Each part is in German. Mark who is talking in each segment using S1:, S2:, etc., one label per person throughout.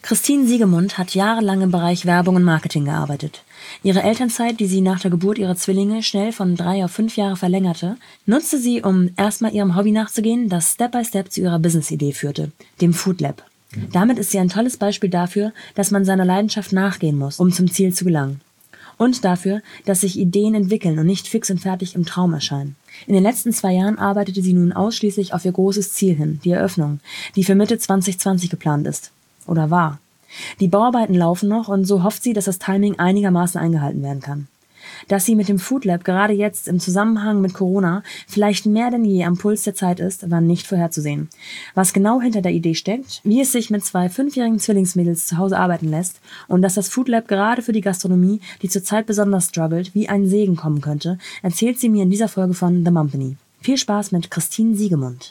S1: Christine Siegemund hat jahrelang im Bereich Werbung und Marketing gearbeitet. Ihre Elternzeit, die sie nach der Geburt ihrer Zwillinge schnell von 3 auf 5 Jahre verlängerte, nutzte sie, um erstmal ihrem Hobby nachzugehen, das Step by Step zu ihrer Business-Idee führte, dem Food Lab. Damit ist sie ein tolles Beispiel dafür, dass man seiner Leidenschaft nachgehen muss, um zum Ziel zu gelangen. Und dafür, dass sich Ideen entwickeln und nicht fix und fertig im Traum erscheinen. In den letzten 2 Jahren arbeitete sie nun ausschließlich auf ihr großes Ziel hin, die Eröffnung, die für Mitte 2020 geplant ist. Oder war. Die Bauarbeiten laufen noch und so hofft sie, dass das Timing einigermaßen eingehalten werden kann. Dass sie mit dem Food Lab gerade jetzt im Zusammenhang mit Corona vielleicht mehr denn je am Puls der Zeit ist, war nicht vorherzusehen. Was genau hinter der Idee steckt, wie es sich mit 2 5-jährigen Zwillingsmädels zu Hause arbeiten lässt und dass das Food Lab gerade für die Gastronomie, die zurzeit besonders struggelt, wie ein Segen kommen könnte, erzählt sie mir in dieser Folge von The Mumpany. Viel Spaß mit Christine Siegemund.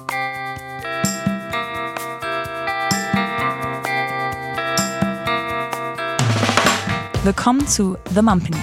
S1: Willkommen zu The Mumpany.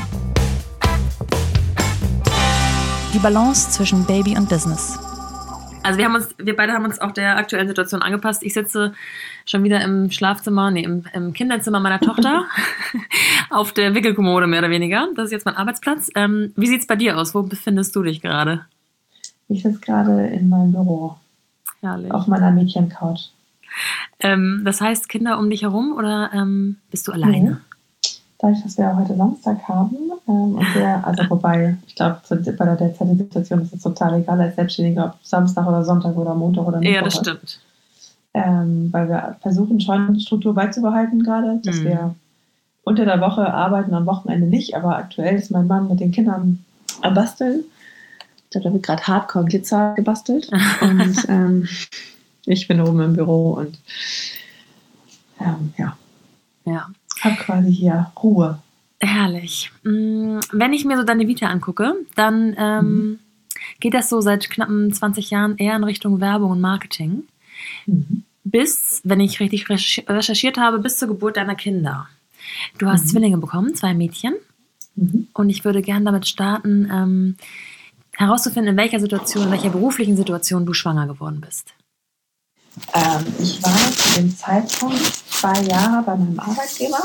S1: Die Balance zwischen Baby und Business. Also wir beide haben uns auch der aktuellen Situation angepasst. Ich sitze schon wieder im im Kinderzimmer meiner Tochter auf der Wickelkommode mehr oder weniger. Das ist jetzt mein Arbeitsplatz. Wie sieht's bei dir aus? Wo befindest du dich gerade?
S2: Ich sitze gerade in meinem Büro.
S1: Herrlich.
S2: Auf meiner Mädchencouch.
S1: Das heißt, Kinder um dich herum oder bist du alleine?
S2: Nee. Dadurch, dass wir heute Samstag haben, wobei, ich glaube, bei der derzeitigen Situation ist es total egal als Selbstständiger, ob Samstag oder Sonntag oder Montag oder Mittwoch.
S1: Ja, das stimmt.
S2: Weil wir versuchen schon Struktur beizubehalten gerade, dass wir unter der Woche arbeiten, am Wochenende nicht, aber aktuell ist mein Mann mit den Kindern am Basteln. Ich glaube, da wird gerade Hardcore-Glitzer gebastelt und ich bin oben im Büro und
S1: Ja.
S2: Hab quasi hier Ruhe.
S1: Herrlich. Wenn ich mir so deine Vita angucke, dann geht das so seit knappen 20 Jahren eher in Richtung Werbung und Marketing. Bis, wenn ich richtig recherchiert habe, bis zur Geburt deiner Kinder. Du hast Zwillinge bekommen, 2 Mädchen. Und ich würde gerne damit starten, herauszufinden, in welcher beruflichen Situation du schwanger geworden bist.
S2: Ich war zu dem Zeitpunkt 2 Jahre bei meinem Arbeitgeber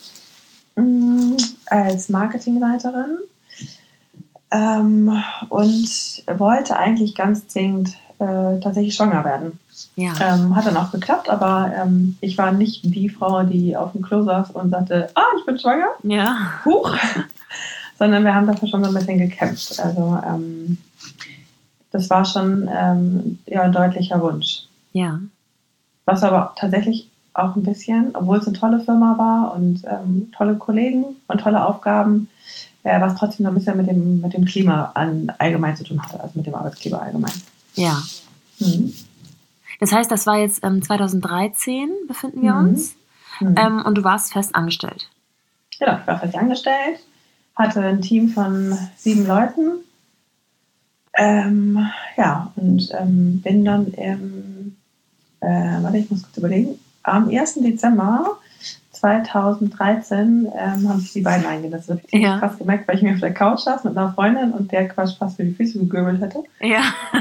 S2: als Marketingleiterin und wollte eigentlich ganz dringend tatsächlich schwanger werden.
S1: Ja.
S2: Hat dann auch geklappt, aber ich war nicht die Frau, die auf dem Klo saß und sagte, ich bin schwanger.
S1: Ja.
S2: Huch. Sondern wir haben dafür schon so ein bisschen gekämpft. Also das war schon ein deutlicher Wunsch.
S1: Ja.
S2: Was aber tatsächlich auch ein bisschen, obwohl es eine tolle Firma war und tolle Kollegen und tolle Aufgaben, was trotzdem noch ein bisschen mit dem Klima allgemein zu tun hatte, also mit dem Arbeitgeber allgemein.
S1: Ja. Das heißt, das war jetzt 2013, befinden wir uns. Und du warst fest angestellt.
S2: Genau, ich war fest angestellt, hatte ein Team von 7 Leuten. Und bin dann ich muss kurz überlegen, am 1. Dezember 2013 haben sich die beiden eingelassen. Das habe ich krass gemerkt, weil ich mir auf der Couch saß mit einer Freundin und der Quatsch fast für die Füße gegöbelt hätte.
S1: Ja.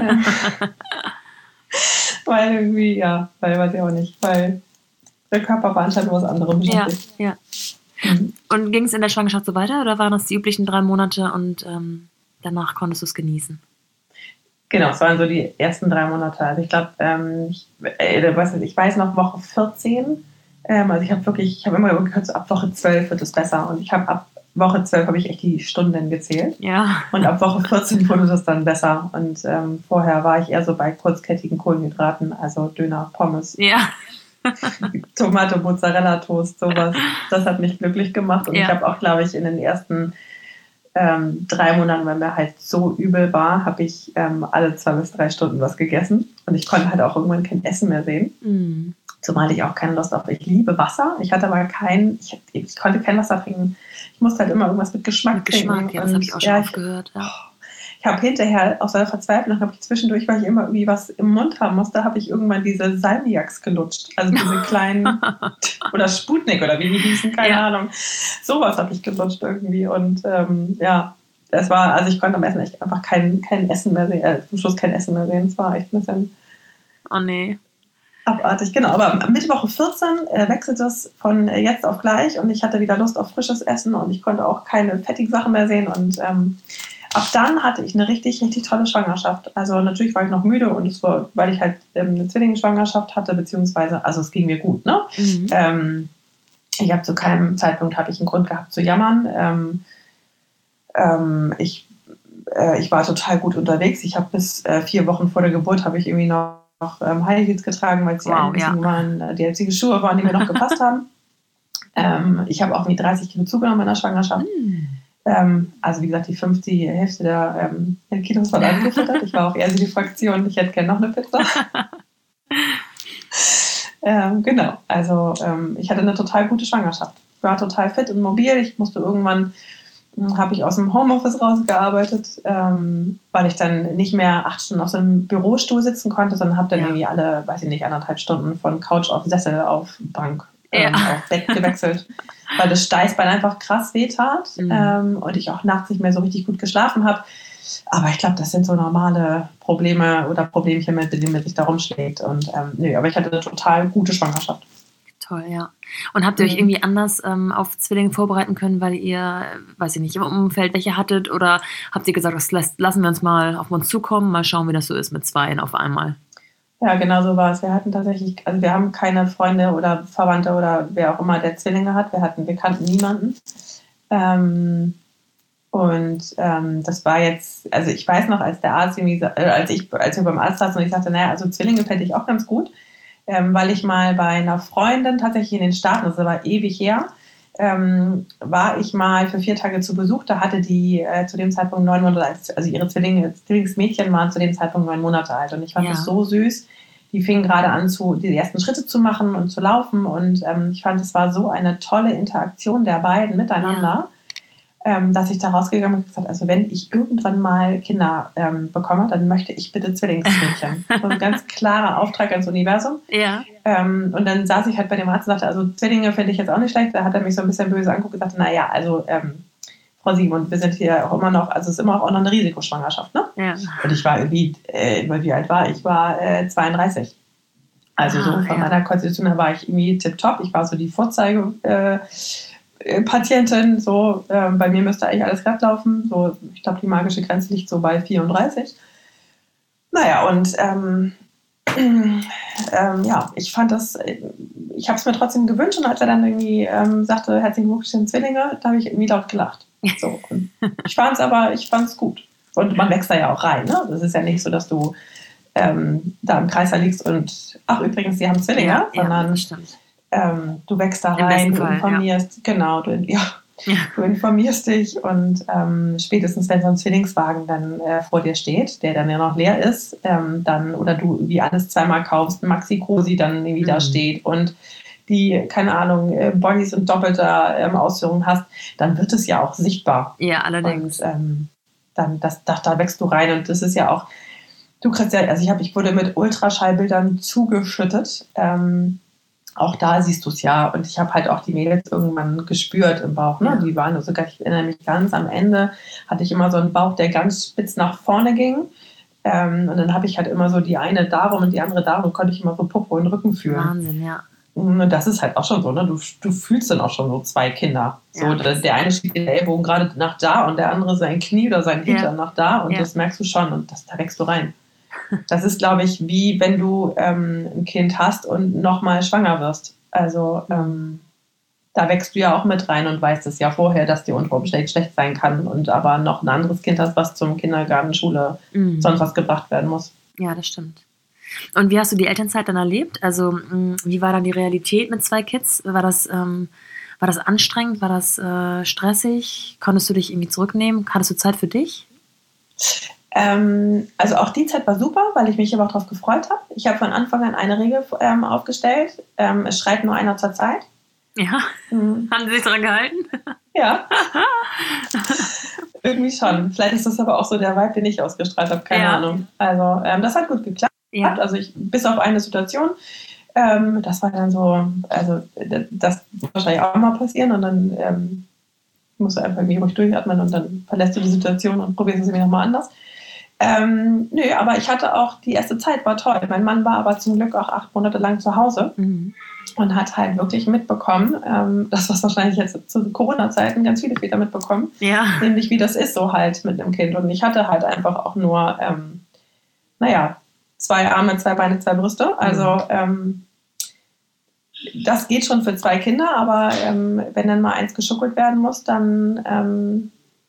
S2: Weil irgendwie, weiß ich auch nicht, weil der Körper war anscheinend was anderes beschäftigt.
S1: Ja. Und ging es in der Schwangerschaft so weiter oder waren das die üblichen 3 Monate und danach konntest du es genießen?
S2: Genau, es waren so die ersten 3 Monate. Also ich glaube, ich weiß noch Woche 14. Also ich habe immer gehört, so ab Woche 12 wird es besser. Und ab Woche 12 habe ich echt die Stunden gezählt.
S1: Ja.
S2: Und ab Woche 14 wurde das dann besser. Und vorher war ich eher so bei kurzkettigen Kohlenhydraten, also Döner, Pommes.
S1: Ja.
S2: Tomate, Mozzarella, Toast, sowas. Das hat mich glücklich gemacht. Und ich habe auch, glaube ich, in den ersten 3 Monaten, wenn mir halt so übel war, habe ich alle 2 bis 3 Stunden was gegessen. Und ich konnte halt auch irgendwann kein Essen mehr sehen. Zumal ich auch keine Lust auf. Ich liebe Wasser. Ich hatte aber ich konnte kein Wasser trinken. Ich musste halt immer irgendwas mit Geschmack trinken.
S1: Geschmack, das habe ich auch schon oft gehört. Ja.
S2: Ich habe hinterher aus der Verzweiflung, weil ich immer irgendwie was im Mund haben musste, habe ich irgendwann diese Salmiaks gelutscht. Also diese kleinen, oder Sputnik oder wie die hießen, keine Ahnung. Sowas habe ich gelutscht irgendwie. Und das war, also ich konnte am Essen echt einfach kein Essen mehr sehen. Zum Schluss kein Essen mehr sehen. Es war echt ein bisschen...
S1: Oh nee.
S2: Abartig, genau. Aber mit Woche 14 wechselt es von jetzt auf gleich und ich hatte wieder Lust auf frisches Essen und ich konnte auch keine fettigen Sachen mehr sehen und ab dann hatte ich eine richtig, richtig tolle Schwangerschaft. Also natürlich war ich noch müde und es war, weil ich halt eine Zwillingsschwangerschaft hatte, beziehungsweise, also es ging mir gut, ne? Ich habe zu keinem Zeitpunkt habe ich einen Grund gehabt zu jammern. Ich war total gut unterwegs. Ich habe bis 4 Wochen vor der Geburt habe ich irgendwie noch High Heels getragen, weil es die einzigen Schuhe waren, die mir noch gepasst haben. Ich habe auch irgendwie 30 Kilo zugenommen in der Schwangerschaft. Also wie gesagt, die Hälfte der Kilos von allem gefüttert. Ich war auch eher so die Fraktion, ich hätte gerne noch eine Pizza. Genau, also ich hatte eine total gute Schwangerschaft. Ich war total fit und mobil. Ich musste irgendwann, habe ich aus dem Homeoffice rausgearbeitet, weil ich dann nicht mehr 8 Stunden auf so einem Bürostuhl sitzen konnte, sondern habe dann irgendwie alle, weiß ich nicht, 1,5 Stunden von Couch auf Sessel auf Bank auf Bett gewechselt, weil das Steißbein einfach krass wehtat und ich auch nachts nicht mehr so richtig gut geschlafen habe. Aber ich glaube, das sind so normale Probleme oder Problemchen, mit denen man sich da rumschlägt. Und aber ich hatte eine total gute Schwangerschaft.
S1: Toll, ja. Und habt ihr euch irgendwie anders auf Zwillinge vorbereiten können, weil ihr, weiß ich nicht, im Umfeld welche hattet? Oder habt ihr gesagt, das lassen wir uns mal auf uns zukommen, mal schauen, wie das so ist mit 2 auf einmal?
S2: Ja, genau so war es. Wir hatten tatsächlich, also wir haben keine Freunde oder Verwandte oder wer auch immer, der Zwillinge hat. Wir kannten niemanden. Das war jetzt, also ich weiß noch, als der Arzt irgendwie, als wir beim Arzt saßen und ich sagte, naja, also Zwillinge fände ich auch ganz gut, weil ich mal bei einer Freundin tatsächlich in den Staaten, das war ewig her, war ich mal für 4 Tage zu Besuch. Da hatte die zu dem Zeitpunkt 9 Monate alt, also ihre Zwillingsmädchen waren zu dem Zeitpunkt 9 Monate alt und ich fand das so süß. Die fingen gerade an, die ersten Schritte zu machen und zu laufen und ich fand, es war so eine tolle Interaktion der beiden miteinander. Dass ich da rausgegangen bin und gesagt, also wenn ich irgendwann mal Kinder bekomme, dann möchte ich bitte Zwillingsmädchen. So ein ganz klarer Auftrag ans Universum. Ja. Und dann saß ich halt bei dem Arzt und sagte, also Zwillinge finde ich jetzt auch nicht schlecht. Da hat er mich so ein bisschen böse angeguckt und sagte, naja, also Frau Simon, wir sind hier auch immer noch, also es ist immer auch noch eine Risikoschwangerschaft, ne? Ja. Und ich war irgendwie, wie alt war ich? Ich war 32. Also so von meiner Konstitution her war ich irgendwie tipptopp. Ich war so die Vorzeige Patientin, so bei mir müsste eigentlich alles glatt laufen. So, ich glaube, die magische Grenze liegt so bei 34. Naja, und ich fand das, ich habe es mir trotzdem gewünscht und als er dann irgendwie sagte, herzlichen Glückwunsch, Zwillinge, da habe ich irgendwie laut gelacht. So, und ich fand es gut. Und man wächst da ja auch rein. Ne? Das ist ja nicht so, dass du da im Kreis da liegst und, ach übrigens, die haben Zwillinge, sondern das stimmt. Du wächst da rein, du informierst, genau, du informierst dich und spätestens, wenn so ein Zwillingswagen dann vor dir steht, der dann ja noch leer ist, dann oder du wie alles zweimal kaufst, Maxi Cosi dann irgendwie da steht und die, keine Ahnung, Bodies und doppelte Ausführungen hast, dann wird es ja auch sichtbar.
S1: Ja, allerdings.
S2: Und da wächst du rein und das ist ja auch, du kriegst ja, also ich wurde mit Ultraschallbildern zugeschüttet, auch da siehst du es ja. Und ich habe halt auch die Mädels irgendwann gespürt im Bauch. Ne? Ja. Die waren sogar, ich erinnere mich ganz am Ende, hatte ich immer so einen Bauch, der ganz spitz nach vorne ging. Und dann habe ich halt immer so die eine darum und die andere darum und konnte ich immer so Popo und Rücken fühlen.
S1: Wahnsinn, ja.
S2: Und das ist halt auch schon so, ne? Du fühlst dann auch schon so 2 Kinder. So, ja. Der eine schiebt den Ellbogen gerade nach da und der andere sein Knie oder sein Hintern nach da. Und das merkst du schon und da wächst du rein. Das ist, glaube ich, wie wenn du ein Kind hast und nochmal schwanger wirst. Also da wächst du ja auch mit rein und weißt es ja vorher, dass die unter Umständen schlecht sein kann und aber noch ein anderes Kind hast, was zum Kindergarten, Schule, sonst was gebracht werden muss.
S1: Ja, das stimmt. Und wie hast du die Elternzeit dann erlebt? Also wie war dann die Realität mit 2 Kids? War das anstrengend? War das stressig? Konntest du dich irgendwie zurücknehmen? Hattest du Zeit für dich?
S2: Also auch die Zeit war super, weil ich mich aber auch darauf gefreut habe. Ich habe von Anfang an eine Regel aufgestellt. Es schreit nur einer zur Zeit.
S1: Ja, haben Sie sich daran gehalten?
S2: Ja, irgendwie schon. Vielleicht ist das aber auch so der Vibe, den ich ausgestrahlt habe, keine Ahnung. Also das hat gut geklappt. Ja. Also bis auf eine Situation, das war dann so, also das wird wahrscheinlich auch mal passieren und dann musst du einfach irgendwie ruhig durchatmen und dann verlässt du die Situation und probierst es irgendwie nochmal anders. Nö, aber ich hatte auch, die erste Zeit war toll. Mein Mann war aber zum Glück auch 8 Monate lang zu Hause und hat halt wirklich mitbekommen, das, was wahrscheinlich jetzt zu Corona-Zeiten ganz viele Väter mitbekommen, nämlich wie das ist so halt mit einem Kind. Und ich hatte halt einfach auch nur, 2 Arme, 2 Beine, 2 Brüste. Also das geht schon für 2 Kinder, aber wenn dann mal eins geschuckelt werden muss, dann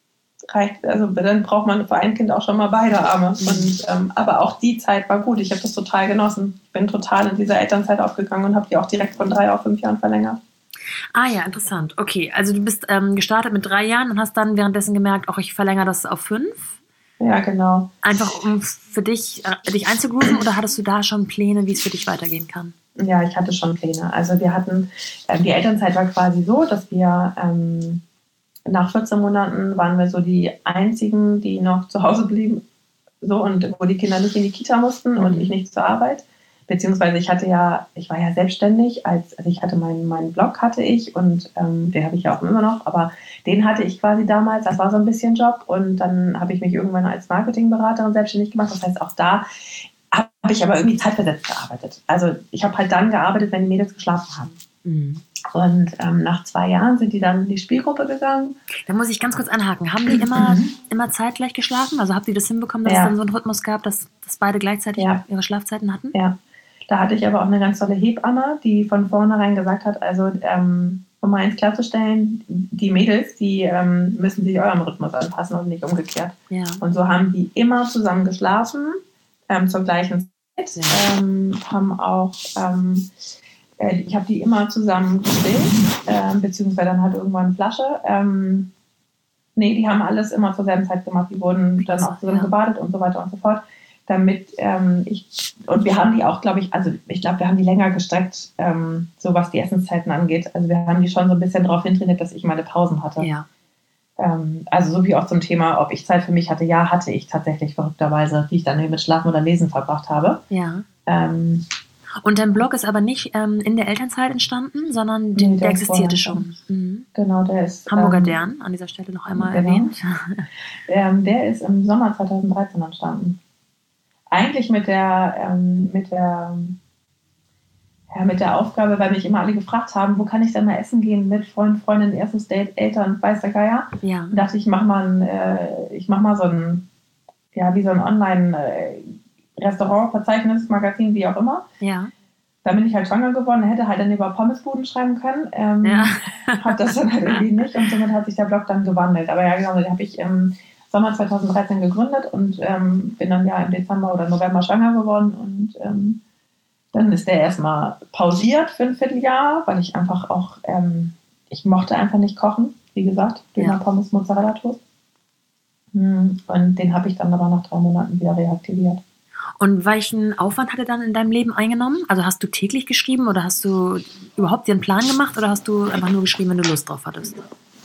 S2: dann braucht man für ein Kind auch schon mal beide Arme. Und, aber auch die Zeit war gut. Ich habe das total genossen. Ich bin total in dieser Elternzeit aufgegangen und habe die auch direkt von 3 auf 5 Jahren verlängert.
S1: Ah ja, interessant. Okay, also du bist gestartet mit 3 Jahren und hast dann währenddessen gemerkt, auch ich verlängere das auf 5?
S2: Ja, genau.
S1: Einfach um für dich einzugrooven oder hattest du da schon Pläne, wie es für dich weitergehen kann?
S2: Ja, ich hatte schon Pläne. Also wir hatten, die Elternzeit war quasi so, dass wir nach 14 Monaten waren wir so die einzigen, die noch zu Hause blieben, so, und wo die Kinder nicht in die Kita mussten und ich nicht zur Arbeit. Beziehungsweise ich war ja selbstständig, also ich hatte meinen Blog hatte ich und den habe ich ja auch immer noch, aber den hatte ich quasi damals, das war so ein bisschen Job und dann habe ich mich irgendwann als Marketingberaterin selbstständig gemacht. Das heißt, auch da habe ich aber irgendwie zeitversetzt gearbeitet. Also ich habe halt dann gearbeitet, wenn die Mädels geschlafen haben. Mhm. Und nach 2 Jahren sind die dann in die Spielgruppe gegangen.
S1: Da muss ich ganz kurz anhaken. Haben die immer zeitgleich geschlafen? Also habt ihr das hinbekommen, dass es dann so einen Rhythmus gab, dass beide gleichzeitig ihre Schlafzeiten hatten?
S2: Ja, da hatte ich aber auch eine ganz tolle Hebamme, die von vornherein gesagt hat, also um mal eins klarzustellen, die Mädels, die müssen sich eurem Rhythmus anpassen und nicht umgekehrt. Ja. Und so haben die immer zusammen geschlafen, zur gleichen Zeit, haben auch... ich habe die immer zusammen gestillt, beziehungsweise dann halt irgendwann eine Flasche. Die haben alles immer zur selben Zeit gemacht. Die wurden dann auch zusammen gebadet und so weiter und so fort. Damit und wir haben die auch, glaube ich, also ich glaube, wir haben die länger gestreckt, so was die Essenszeiten angeht. Also wir haben die schon so ein bisschen darauf hintrainiert, dass ich meine Pausen hatte. Ja. Also so wie auch zum Thema, ob ich Zeit für mich hatte. Ja, hatte ich tatsächlich verrückterweise, die ich dann mit Schlafen oder Lesen verbracht habe.
S1: Ja. Und dein Blog ist aber nicht in der Elternzeit entstanden, sondern der existierte schon.
S2: Mhm. Genau, der ist...
S1: Hamburger Dern, an dieser Stelle noch einmal erwähnt.
S2: Der ist im Sommer 2013 entstanden. Eigentlich mit der Aufgabe, weil mich immer alle gefragt haben, wo kann ich denn mal essen gehen mit Freund, Freundin, erstes Date, Eltern, weiß der Geier. Ja. Und dachte ich, mach mal so ein, wie so ein Online- Restaurant, Verzeichnis, Magazin, wie auch immer. Ja. Da bin ich halt schwanger geworden, hätte halt dann über Pommesbuden schreiben können. Habe das dann halt irgendwie nicht und somit hat sich der Blog dann gewandelt. Aber ja, genau, den habe ich im Sommer 2013 gegründet und bin dann ja im Dezember oder November schwanger geworden und dann ist der erstmal pausiert für ein Vierteljahr, weil ich einfach auch, ich mochte einfach nicht kochen, wie gesagt, Döner, Pommes, Mozzarella Toast. Und den habe ich dann aber nach 3 Monaten wieder reaktiviert.
S1: Und welchen Aufwand hat er dann in deinem Leben eingenommen? Also hast du täglich geschrieben oder hast du überhaupt dir einen Plan gemacht oder hast du einfach nur geschrieben, wenn du Lust drauf hattest?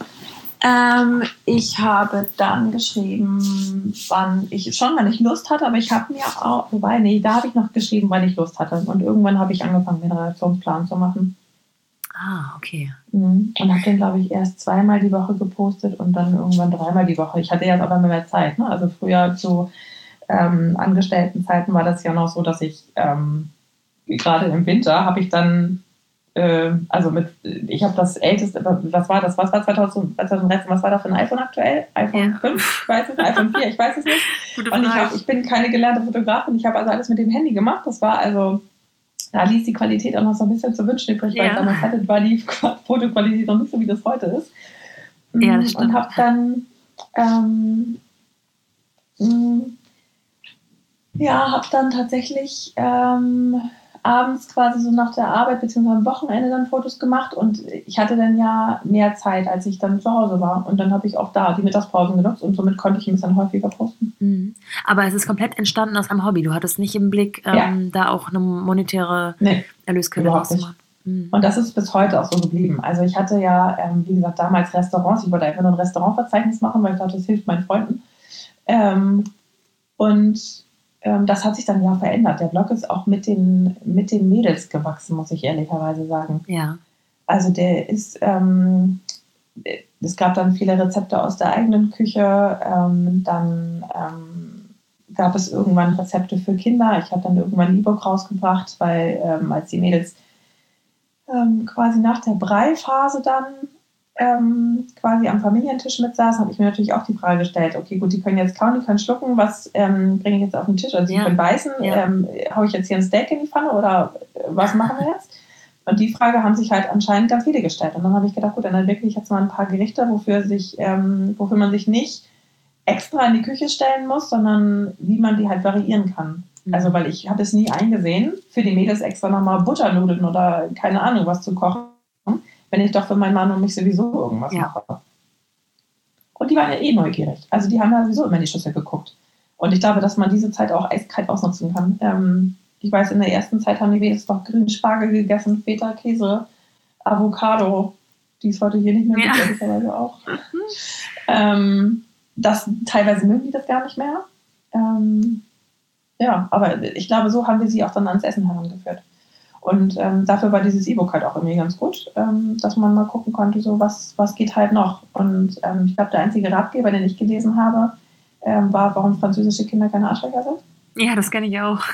S2: Ich habe dann geschrieben, wann ich Lust hatte, aber ich habe mir auch, da habe ich noch geschrieben, wann ich Lust hatte. Und irgendwann habe ich angefangen, den Redaktionsplan zu machen.
S1: Ah, okay.
S2: Und habe den, glaube ich, erst 2-mal die Woche gepostet und dann irgendwann 3-mal die Woche. Ich hatte jetzt aber mehr Zeit, ne? Also früher zu Angestelltenzeiten war das ja noch so, dass ich gerade im Winter habe ich dann ich habe das älteste, was war 2013, was war da für ein iPhone aktuell? iPhone 5, ich weiß es nicht, iPhone 4, ich weiß es nicht. Gute und ich bin keine gelernte Fotografin, ich habe also alles mit dem Handy gemacht, das war also, da ließ die Qualität auch noch so ein bisschen zu wünschen übrig, weil damals war die Fotoqualität noch nicht so, wie das heute ist.
S1: Ja, das stimmt.
S2: Und habe dann tatsächlich abends quasi so nach der Arbeit beziehungsweise am Wochenende dann Fotos gemacht und ich hatte dann ja mehr Zeit, als ich dann zu Hause war und dann habe ich auch da die Mittagspausen genutzt und somit konnte ich ein bisschen häufiger posten.
S1: Mhm. Aber es ist komplett entstanden aus einem Hobby. Du hattest nicht im Blick, da auch eine monetäre Erlösquelle rauszumachen.
S2: Mhm. Und das ist bis heute auch so geblieben. Also ich hatte ja, wie gesagt, damals Restaurants. Ich wollte einfach nur ein Restaurantverzeichnis machen, weil ich dachte, das hilft meinen Freunden. Das hat sich dann ja verändert. Der Blog ist auch mit den Mädels gewachsen, muss ich ehrlicherweise sagen. Ja. Also der ist, es gab dann viele Rezepte aus der eigenen Küche, dann gab es irgendwann Rezepte für Kinder. Ich habe dann irgendwann ein E-Book rausgebracht, weil als die Mädels quasi nach der Brei-Phase dann quasi am Familientisch mitsaßen, habe ich mir natürlich auch die Frage gestellt, okay, gut, die können jetzt kauen, die können schlucken, was bringe ich jetzt auf den Tisch? Also sie können beißen, haue ich jetzt hier ein Steak in die Pfanne oder was machen wir jetzt? Und die Frage haben sich halt anscheinend ganz viele gestellt. Und dann habe ich gedacht, gut, dann entwickle ich jetzt mal ein paar Gerichte, wofür man sich nicht extra in die Küche stellen muss, sondern wie man die halt variieren kann. Also, weil ich habe es nie eingesehen, für die Mädels extra nochmal Butternudeln oder keine Ahnung was zu kochen, wenn ich doch für meinen Mann und mich sowieso irgendwas mache. Und die waren ja eh neugierig. Also die haben ja sowieso immer in die Schüssel geguckt. Und ich glaube, dass man diese Zeit auch eiskalt ausnutzen kann. Ich weiß, in der ersten Zeit haben die Mädels doch Grünspargel gegessen, Feta, Käse, Avocado, die es heute hier nicht mehr gibt, ehrlicherweise auch. Teilweise mögen die das gar nicht mehr. Aber ich glaube, so haben wir sie auch dann ans Essen herangeführt. Und dafür war dieses E-Book halt auch irgendwie ganz gut, dass man mal gucken konnte, so was geht halt noch. Und ich glaube, der einzige Ratgeber, den ich gelesen habe, war, warum französische Kinder keine Arschlöcher sind.
S1: Ja, das kenne ich auch.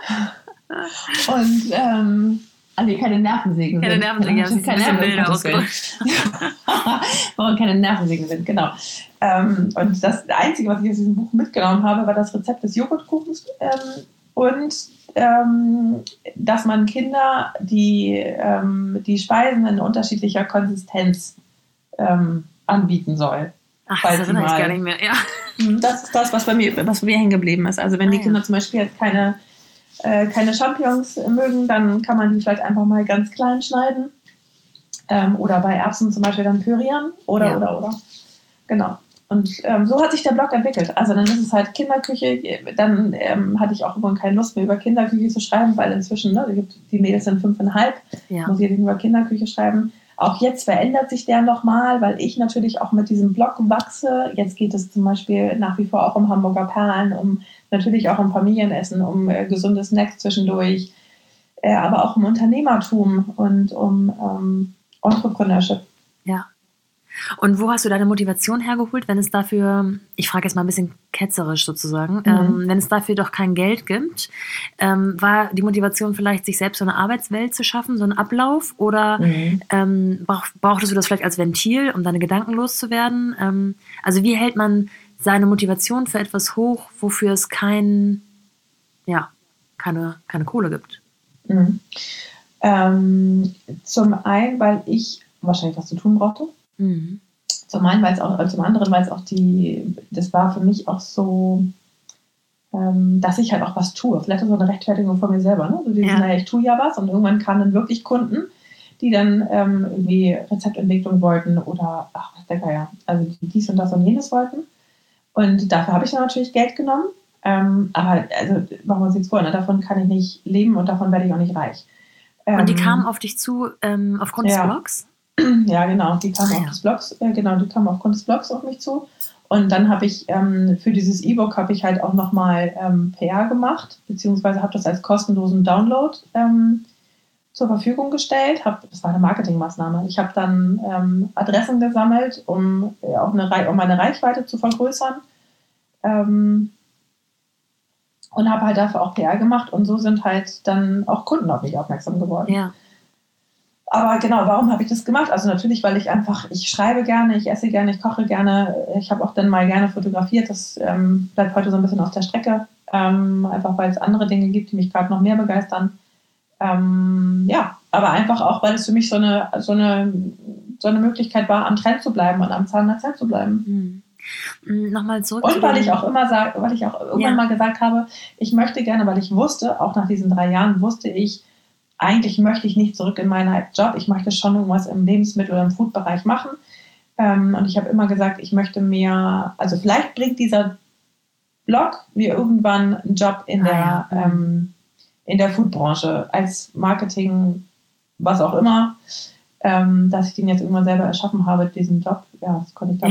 S2: Und keine Nervensägen
S1: sind. Keine Nervensägen, ja, das ist ein bisschen wilder ausgedrückt.
S2: Warum keine Nervensägen sind, genau. Und das Einzige, was ich aus diesem Buch mitgenommen habe, war das Rezept des Joghurtkuchens und dass man Kinder die Speisen in unterschiedlicher Konsistenz anbieten soll.
S1: Ach, das erinnere ich gar nicht mehr, ja.
S2: Das ist das, was bei mir hängen geblieben ist. Also wenn die Kinder zum Beispiel jetzt keine Champignons mögen, dann kann man die vielleicht einfach mal ganz klein schneiden. Oder bei Erbsen zum Beispiel dann pürieren. Oder. Genau. Und so hat sich der Blog entwickelt. Also dann ist es halt Kinderküche. Dann hatte ich auch irgendwann keine Lust mehr über Kinderküche zu schreiben, weil inzwischen, die Mädels sind 5,5, muss ich über Kinderküche schreiben. Auch jetzt verändert sich der nochmal, weil ich natürlich auch mit diesem Blog wachse. Jetzt geht es zum Beispiel nach wie vor auch um Hamburger Perlen, natürlich auch um Familienessen, um gesunde Snacks zwischendurch, aber auch um Unternehmertum und um Entrepreneurship.
S1: Ja. Und wo hast du deine Motivation hergeholt, wenn es dafür, ich frage jetzt mal ein bisschen ketzerisch sozusagen, wenn es dafür doch kein Geld gibt, war die Motivation vielleicht, sich selbst so eine Arbeitswelt zu schaffen, so einen Ablauf? Oder brauchtest du das vielleicht als Ventil, um deine Gedanken loszuwerden? Also wie hält man seine Motivation für etwas hoch, wofür es keine Kohle gibt?
S2: Zum einen, weil ich wahrscheinlich was zu tun brauchte. Zum anderen, weil es auch das war für mich auch so, dass ich halt auch was tue. Vielleicht so eine Rechtfertigung von mir selber. Ne? So ich tue ja was und irgendwann kamen dann wirklich Kunden, die dann irgendwie Rezeptentwicklung wollten oder was der Geier, also die dies und das und jenes wollten. Und dafür habe ich dann natürlich Geld genommen. Aber also machen wir uns nichts vor, ne? Davon kann ich nicht leben und davon werde ich auch nicht reich.
S1: Und die kamen auf dich zu aufgrund des Blogs?
S2: Ja, genau. Die kamen aufgrund des Blogs auf mich zu. Und dann habe ich für dieses E-Book habe ich halt auch nochmal PR gemacht, beziehungsweise habe das als kostenlosen Download zur Verfügung gestellt. Das war eine Marketingmaßnahme. Ich habe dann Adressen gesammelt, um meine Reichweite zu vergrößern. Und habe halt dafür auch PR gemacht. Und so sind halt dann auch Kunden auf mich aufmerksam geworden.
S1: Ja.
S2: Aber genau, warum habe ich das gemacht? Also natürlich, weil ich schreibe gerne, ich esse gerne, ich koche gerne. Ich habe auch dann mal gerne fotografiert. Das bleibt heute so ein bisschen auf der Strecke. Einfach, weil es andere Dinge gibt, die mich gerade noch mehr begeistern. Aber einfach auch, weil es für mich so eine Möglichkeit war, am Trend zu bleiben und am Zahn der Zeit zu bleiben.
S1: Nochmal zurück.
S2: Und weil ich auch irgendwann mal gesagt habe, ich möchte gerne, weil ich wusste, auch nach diesen 3 Jahren wusste ich, eigentlich möchte ich nicht zurück in meinen Job. Ich möchte schon irgendwas im Lebensmittel- oder im Food-Bereich machen. Und ich habe immer gesagt, ich möchte mehr, also vielleicht bringt dieser Blog mir irgendwann einen Job in der Food-Branche als Marketing, was auch immer, dass ich den jetzt irgendwann selber erschaffen habe, diesen Job. Ja, das konnte ich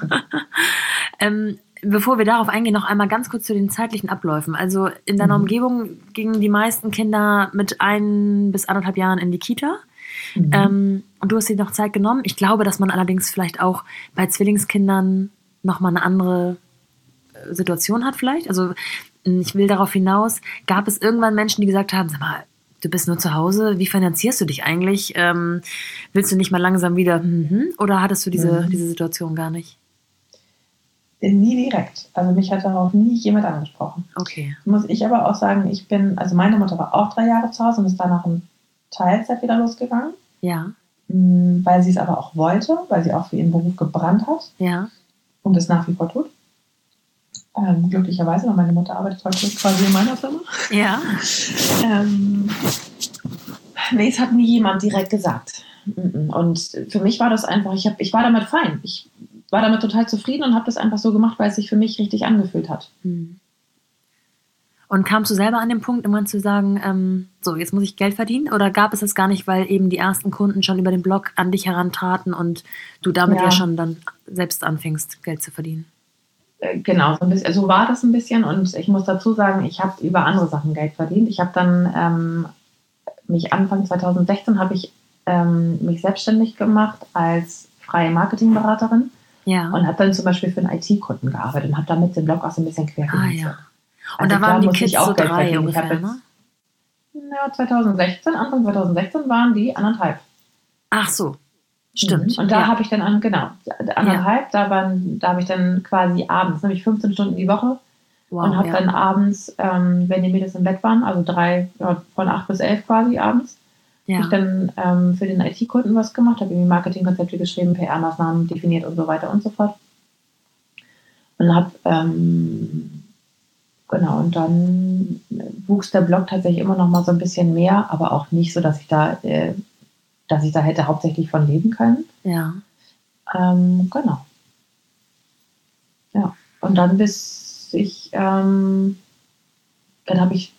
S1: dann bevor wir darauf eingehen, noch einmal ganz kurz zu den zeitlichen Abläufen. Also in deiner Umgebung gingen die meisten Kinder mit 1 bis 1,5 Jahren in die Kita. Und du hast dir noch Zeit genommen. Ich glaube, dass man allerdings vielleicht auch bei Zwillingskindern nochmal eine andere Situation hat vielleicht. Also ich will darauf hinaus, gab es irgendwann Menschen, die gesagt haben, sag mal, du bist nur zu Hause, wie finanzierst du dich eigentlich? Willst du nicht mal langsam wieder, oder hattest du diese Situation gar nicht?
S2: Nie direkt. Also mich hat darauf nie jemand angesprochen.
S1: Okay.
S2: Muss ich aber auch sagen, also meine Mutter war auch 3 Jahre zu Hause und ist danach in Teilzeit wieder losgegangen.
S1: Ja.
S2: Weil sie es aber auch wollte, weil sie auch für ihren Beruf gebrannt hat.
S1: Ja.
S2: Und es nach wie vor tut. Glücklicherweise, weil meine Mutter arbeitet heute quasi in meiner Firma.
S1: Ja.
S2: Nee, es hat nie jemand direkt gesagt. Und für mich war das einfach, ich war damit fein. Ich war damit total zufrieden und habe das einfach so gemacht, weil es sich für mich richtig angefühlt hat.
S1: Und kamst du selber an den Punkt, irgendwann zu sagen, so, jetzt muss ich Geld verdienen? Oder gab es das gar nicht, weil eben die ersten Kunden schon über den Blog an dich herantraten und du damit ja schon dann selbst anfingst, Geld zu verdienen?
S2: Genau, so ein bisschen, so war das ein bisschen. Und ich muss dazu sagen, ich habe über andere Sachen Geld verdient. Ich habe dann Anfang 2016 habe ich mich selbstständig gemacht als freie Marketingberaterin.
S1: Ja.
S2: Und habe dann zum Beispiel für einen IT-Kunden gearbeitet und habe damit den Blog auch so ein bisschen querfinanziert.
S1: Ja. Und also da waren die Kids so 3 ungefähr, ne?
S2: Ja, Anfang 2016 waren die 1,5.
S1: Ach so, stimmt.
S2: Und da habe ich dann 1,5, da habe ich dann quasi abends, nämlich 15 Stunden die Woche. Wow, und habe dann abends, wenn die Mädels im Bett waren, also von 8 bis 11 quasi abends, habe ich dann für den IT-Kunden was gemacht, habe irgendwie Marketingkonzepte geschrieben, PR-Maßnahmen definiert und so weiter und so fort. Und habe, und dann wuchs der Blog tatsächlich immer noch mal so ein bisschen mehr, aber auch nicht so, dass ich da hätte hauptsächlich von leben können.
S1: Ja.
S2: Genau. Ja. Und dann dann habe ich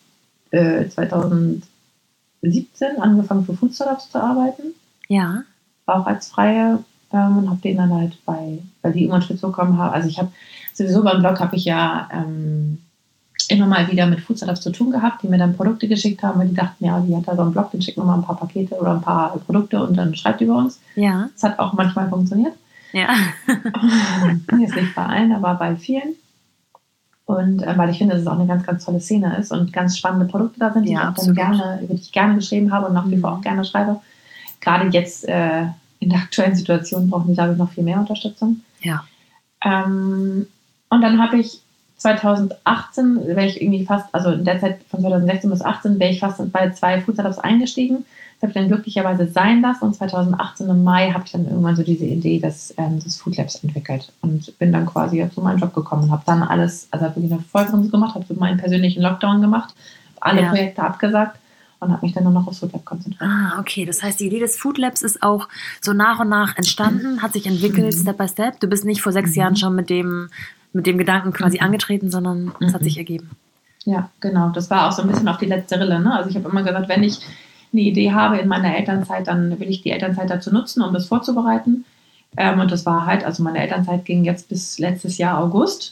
S2: 2017 angefangen für Food Startups zu arbeiten.
S1: Ja.
S2: Auch als Freie und habe denen dann halt weil die immer Unterstützung bekommen haben. Also ich habe sowieso beim Blog habe ich ja immer mal wieder mit Food Startups zu tun gehabt, die mir dann Produkte geschickt haben, weil die dachten, ja, die hat da so einen Blog, den schicken wir mal ein paar Pakete oder ein paar Produkte und dann schreibt die über uns.
S1: Ja.
S2: Das hat auch manchmal funktioniert.
S1: Ja.
S2: Jetzt nicht bei allen, aber bei vielen. Und weil ich finde, dass es auch eine ganz, ganz tolle Szene ist und ganz spannende Produkte da sind, die über die ich gerne geschrieben habe und nach wie vor auch gerne schreibe. Gerade jetzt in der aktuellen Situation brauchen die, glaube ich, noch viel mehr Unterstützung.
S1: Ja.
S2: Und dann habe ich 2018, wäre ich irgendwie fast, also in der Zeit von 2016 bis 2018, wäre ich fast bei 2 Food Startups eingestiegen. Das habe ich dann glücklicherweise sein lassen und 2018 im Mai habe ich dann irgendwann so diese Idee des Food Labs entwickelt und bin dann quasi zu meinem Job gekommen und habe dann alles, also habe wirklich eine Vollbremse gemacht, habe so meinen persönlichen Lockdown gemacht, alle Projekte abgesagt und habe mich dann nur noch aufs Food Lab konzentriert.
S1: Ah, okay. Das heißt, die Idee des Food Labs ist auch so nach und nach entstanden, hat sich entwickelt, Step by Step. Du bist nicht vor 6 Jahren schon mit dem Gedanken quasi angetreten, sondern es hat sich ergeben.
S2: Ja, genau. Das war auch so ein bisschen auf die letzte Rille. Ne? Also ich habe immer gesagt, wenn ich eine Idee habe in meiner Elternzeit, dann will ich die Elternzeit dazu nutzen, um das vorzubereiten. Und das war halt, also meine Elternzeit ging jetzt bis letztes Jahr August.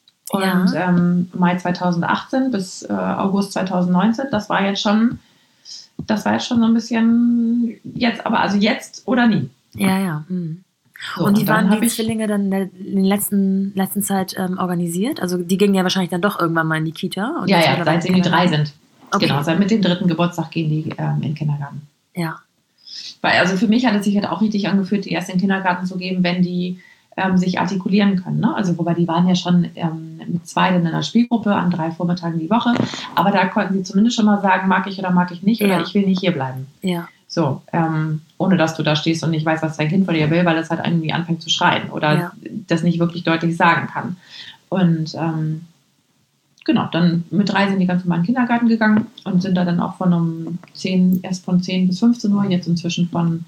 S2: Und Mai 2018 bis August 2019, das war jetzt schon so ein bisschen jetzt, aber also jetzt oder nie.
S1: Ja. So, und wie waren die Zwillinge dann in der letzten Zeit organisiert? Also die gingen ja wahrscheinlich dann doch irgendwann mal in die Kita. Und
S2: seit sie die 3 sind.
S1: Okay.
S2: Genau, seit mit dem 3. Geburtstag gehen die in den Kindergarten.
S1: Ja.
S2: Weil, also für mich hat es sich halt auch richtig angefühlt, die erst in den Kindergarten zu geben, wenn die sich artikulieren können. Ne? Also wobei die waren ja schon mit 2 in einer Spielgruppe an 3 Vormittagen die Woche. Aber da konnten sie zumindest schon mal sagen, mag ich oder mag ich nicht oder ich will nicht hier bleiben.
S1: Ja.
S2: So, ohne dass du da stehst und nicht weißt, was dein Kind von dir will, weil es halt irgendwie anfängt zu schreien oder das nicht wirklich deutlich sagen kann. Und genau, dann mit 3 sind die ganz normal in den Kindergarten gegangen und sind da dann auch erst von 10 bis 15 Uhr, jetzt inzwischen von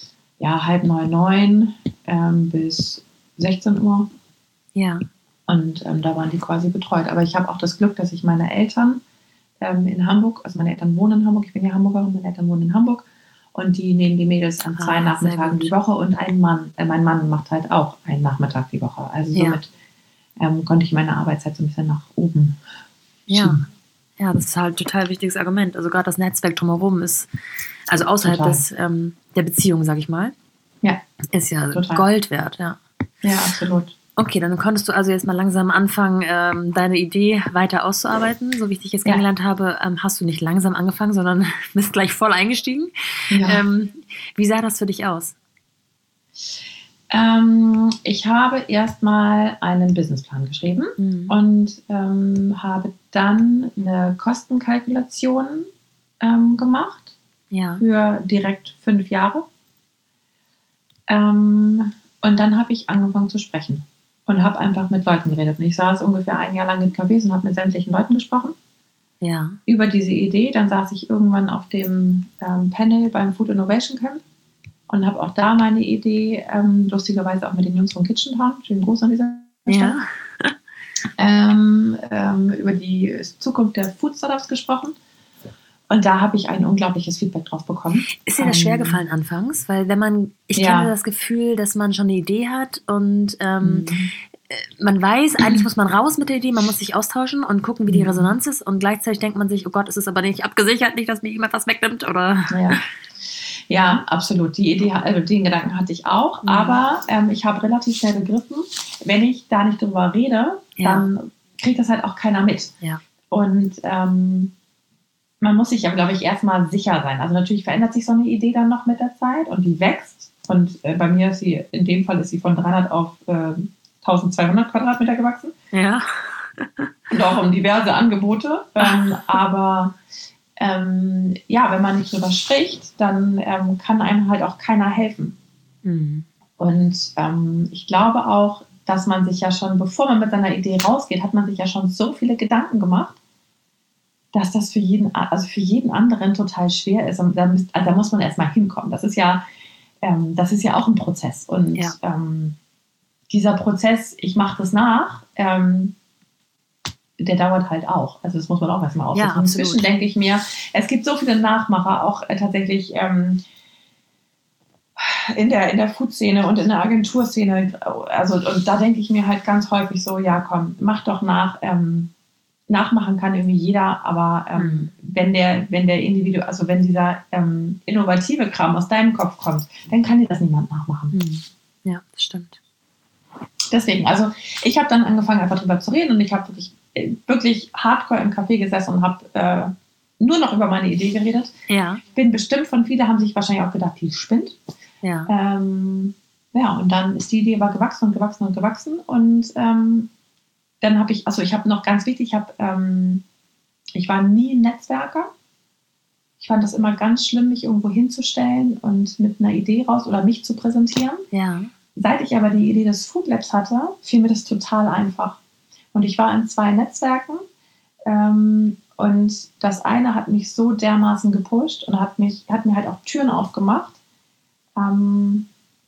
S2: 8:30, 9 bis 16 Uhr.
S1: Ja.
S2: Und da waren die quasi betreut. Aber ich habe auch das Glück, dass ich meine Eltern in Hamburg, also meine Eltern wohnen in Hamburg, ich bin ja Hamburgerin, meine Eltern wohnen in Hamburg und die nehmen die Mädels an 2 Nachmittagen die Woche und mein Mann macht halt auch einen Nachmittag die Woche. Also somit konnte ich meine Arbeitszeit so ein bisschen nach oben schieben.
S1: Ja, das ist halt ein total wichtiges Argument. Also gerade das Netzwerk drumherum ist, also außerhalb der Beziehung, sag ich mal, ist ja total Gold wert. Ja,
S2: absolut.
S1: Okay, dann konntest du also jetzt mal langsam anfangen, deine Idee weiter auszuarbeiten. So wie ich dich jetzt kennengelernt habe, hast du nicht langsam angefangen, sondern bist gleich voll eingestiegen. Ja. Wie sah das für dich aus?
S2: Ich habe erstmal einen Businessplan geschrieben und habe dann eine Kostenkalkulation gemacht für direkt 5 Jahre. Und dann habe ich angefangen zu sprechen und habe einfach mit Leuten geredet. Und ich saß ungefähr 1 Jahr lang in Cafés und habe mit sämtlichen Leuten gesprochen über diese Idee. Dann saß ich irgendwann auf dem Panel beim Food Innovation Camp und habe auch da meine Idee, lustigerweise auch mit den Jungs von Kitchen Town, schönen Gruß an dieser Stelle, über die Zukunft der Food Startups gesprochen. Und da habe ich ein unglaubliches Feedback drauf bekommen.
S1: Ist dir das schwer gefallen anfangs? Weil ich kenne das Gefühl, dass man schon eine Idee hat und man weiß, eigentlich muss man raus mit der Idee, man muss sich austauschen und gucken, wie die Resonanz ist. Und gleichzeitig denkt man sich, oh Gott, es ist aber nicht abgesichert, nicht, dass mir jemand was wegnimmt, oder?
S2: Ja, absolut. Den Gedanken hatte ich auch. Aber ich habe relativ schnell begriffen, wenn ich da nicht drüber rede, dann kriegt das halt auch keiner mit.
S1: Ja.
S2: Und man muss sich ja, glaube ich, erstmal sicher sein. Also natürlich verändert sich so eine Idee dann noch mit der Zeit und die wächst. Und bei mir ist sie, in dem Fall ist sie von 300 auf 1200 Quadratmeter gewachsen.
S1: Ja.
S2: Und auch um diverse Angebote. Aber wenn man nicht drüber spricht, dann kann einem halt auch keiner helfen. Und ich glaube auch, dass man sich ja schon, bevor man mit seiner Idee rausgeht, hat man sich ja schon so viele Gedanken gemacht, dass das für jeden anderen total schwer ist. Und da muss man erstmal hinkommen. Das ist ja auch ein Prozess. Und dieser Prozess, ich mache das nach, der dauert halt auch. Also das muss man auch erstmal aufsetzen.
S1: Ja,
S2: inzwischen denke ich mir, es gibt so viele Nachmacher, auch tatsächlich in der Food-Szene und in der Agenturszene. Also, und da denke ich mir halt ganz häufig so, ja komm, mach doch nach. Nachmachen kann irgendwie jeder, aber wenn dieser innovative Kram aus deinem Kopf kommt, dann kann dir das niemand nachmachen.
S1: Ja, das stimmt.
S2: Deswegen, also ich habe dann angefangen, einfach drüber zu reden und ich habe wirklich hardcore im Café gesessen und habe nur noch über meine Idee geredet.
S1: Ja.
S2: Bin bestimmt viele haben sich wahrscheinlich auch gedacht, die spinnt.
S1: Ja.
S2: Und dann ist die Idee aber gewachsen und gewachsen und gewachsen und dann habe ich habe noch ganz wichtig, ich war nie ein Netzwerker. Ich fand das immer ganz schlimm, mich irgendwo hinzustellen und mit einer Idee raus oder mich zu präsentieren.
S1: Ja.
S2: Seit ich aber die Idee des Food Labs hatte, fiel mir das total einfach. Und ich war in 2 Netzwerken und das eine hat mich so dermaßen gepusht und hat mir halt auch Türen aufgemacht. Und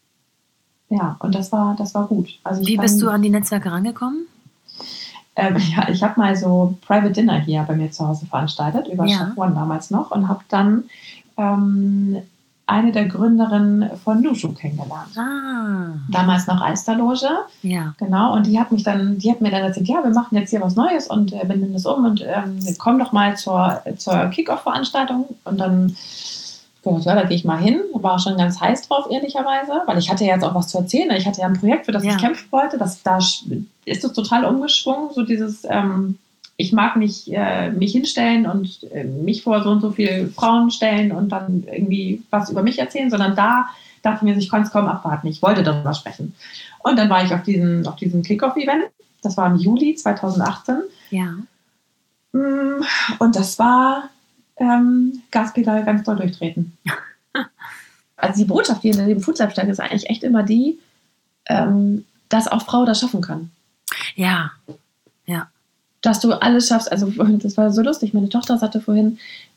S2: das war gut. Also
S1: Wie bist du an die Netzwerke rangekommen?
S2: Ich habe mal so Private Dinner hier bei mir zu Hause veranstaltet, über Chef One damals noch, und habe dann eine der Gründerinnen von Nushu kennengelernt. Damals noch Alsterloge.
S1: Ja.
S2: Genau, und die hat mir dann erzählt, ja, wir machen jetzt hier was Neues und wir nehmen das um und komm doch mal zur Kick-Off-Veranstaltung. Und dann da gehe ich mal hin. War schon ganz heiß drauf, ehrlicherweise, weil ich hatte ja jetzt auch was zu erzählen. Ich hatte ja ein Projekt, für das ich kämpfen wollte. Da ist es total umgeschwungen, so dieses, ich mag nicht mich hinstellen und mich vor so und so viele Frauen stellen und dann irgendwie was über mich erzählen, sondern da dachte ich mir, ich konnte es kaum abwarten. Ich wollte darüber sprechen. Und dann war ich auf diesem Kick-Off-Event. Das war im Juli 2018.
S1: Ja.
S2: Und das war Gaspedal ganz doll durchtreten. Also die Botschaft, die in dem Food Lab stand, ist eigentlich echt immer die, dass auch Frau das schaffen kann.
S1: Ja, ja.
S2: Dass du alles schaffst. Also das war so lustig. Meine Tochter sagte vorhin,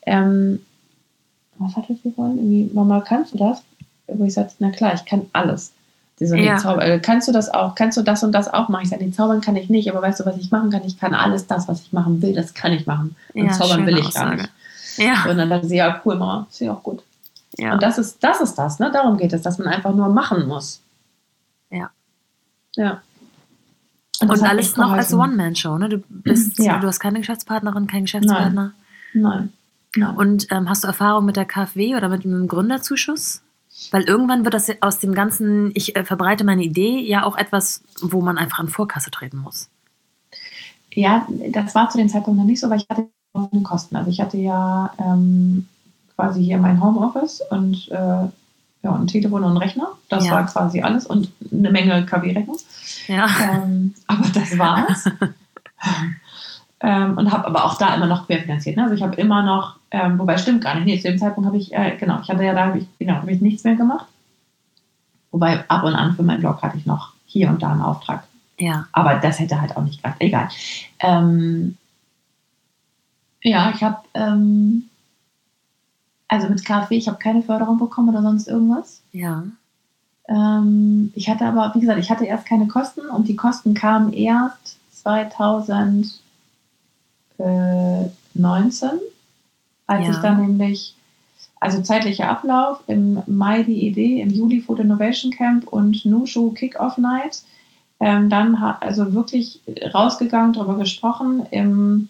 S2: was hatte sie vorhin? Irgendwie, Mama, kannst du das? Wo ich sagte, na klar, ich kann alles. Sie so, kannst du das auch? Kannst du das und das auch machen? Ich sage, nee, zaubern kann ich nicht, aber weißt du, was ich machen kann? Ich kann alles das, was ich machen will, das kann ich machen. Und zaubern will ich gar nicht.
S1: Ja.
S2: Und dann dachte sie, ja, cool, Mama, ist ja auch gut.
S1: Ja.
S2: Und das ist das, ne? Darum geht es, dass man einfach nur machen muss.
S1: Ja.
S2: Ja.
S1: Und alles noch als One-Man-Show, ne? Du hast keine Geschäftspartnerin, keinen Geschäftspartner.
S2: Nein.
S1: Und hast du Erfahrung mit der KfW oder mit einem Gründerzuschuss? Weil irgendwann wird das aus dem ganzen, ich verbreite meine Idee, ja auch etwas, wo man einfach in Vorkasse treten muss.
S2: Ja, das war zu dem Zeitpunkt noch nicht so, weil ich hatte eine Kosten. Also ich hatte ja quasi hier mein Homeoffice und ein Telefon und einen Rechner. Das war quasi alles und eine Menge KW-Rechnung.
S1: Ja.
S2: Aber das war's. Und habe aber auch da immer noch querfinanziert. Ne? Also ich habe immer noch, wobei stimmt gar nicht, zu dem Zeitpunkt habe ich, ich hatte ja da, habe ich nichts mehr gemacht. Wobei ab und an für meinen Blog hatte ich noch hier und da einen Auftrag.
S1: Ja.
S2: Aber das hätte halt auch nicht gereicht. Egal. Ich habe, also mit KfW, ich habe keine Förderung bekommen oder sonst irgendwas.
S1: Ja.
S2: Ich hatte aber, wie gesagt, ich hatte erst keine Kosten und die Kosten kamen erst 2019, als ich dann nämlich, also zeitlicher Ablauf, im Mai die Idee, im Juli Food Innovation Camp und Nushu Kick-Off Night, dann also wirklich rausgegangen, darüber gesprochen, im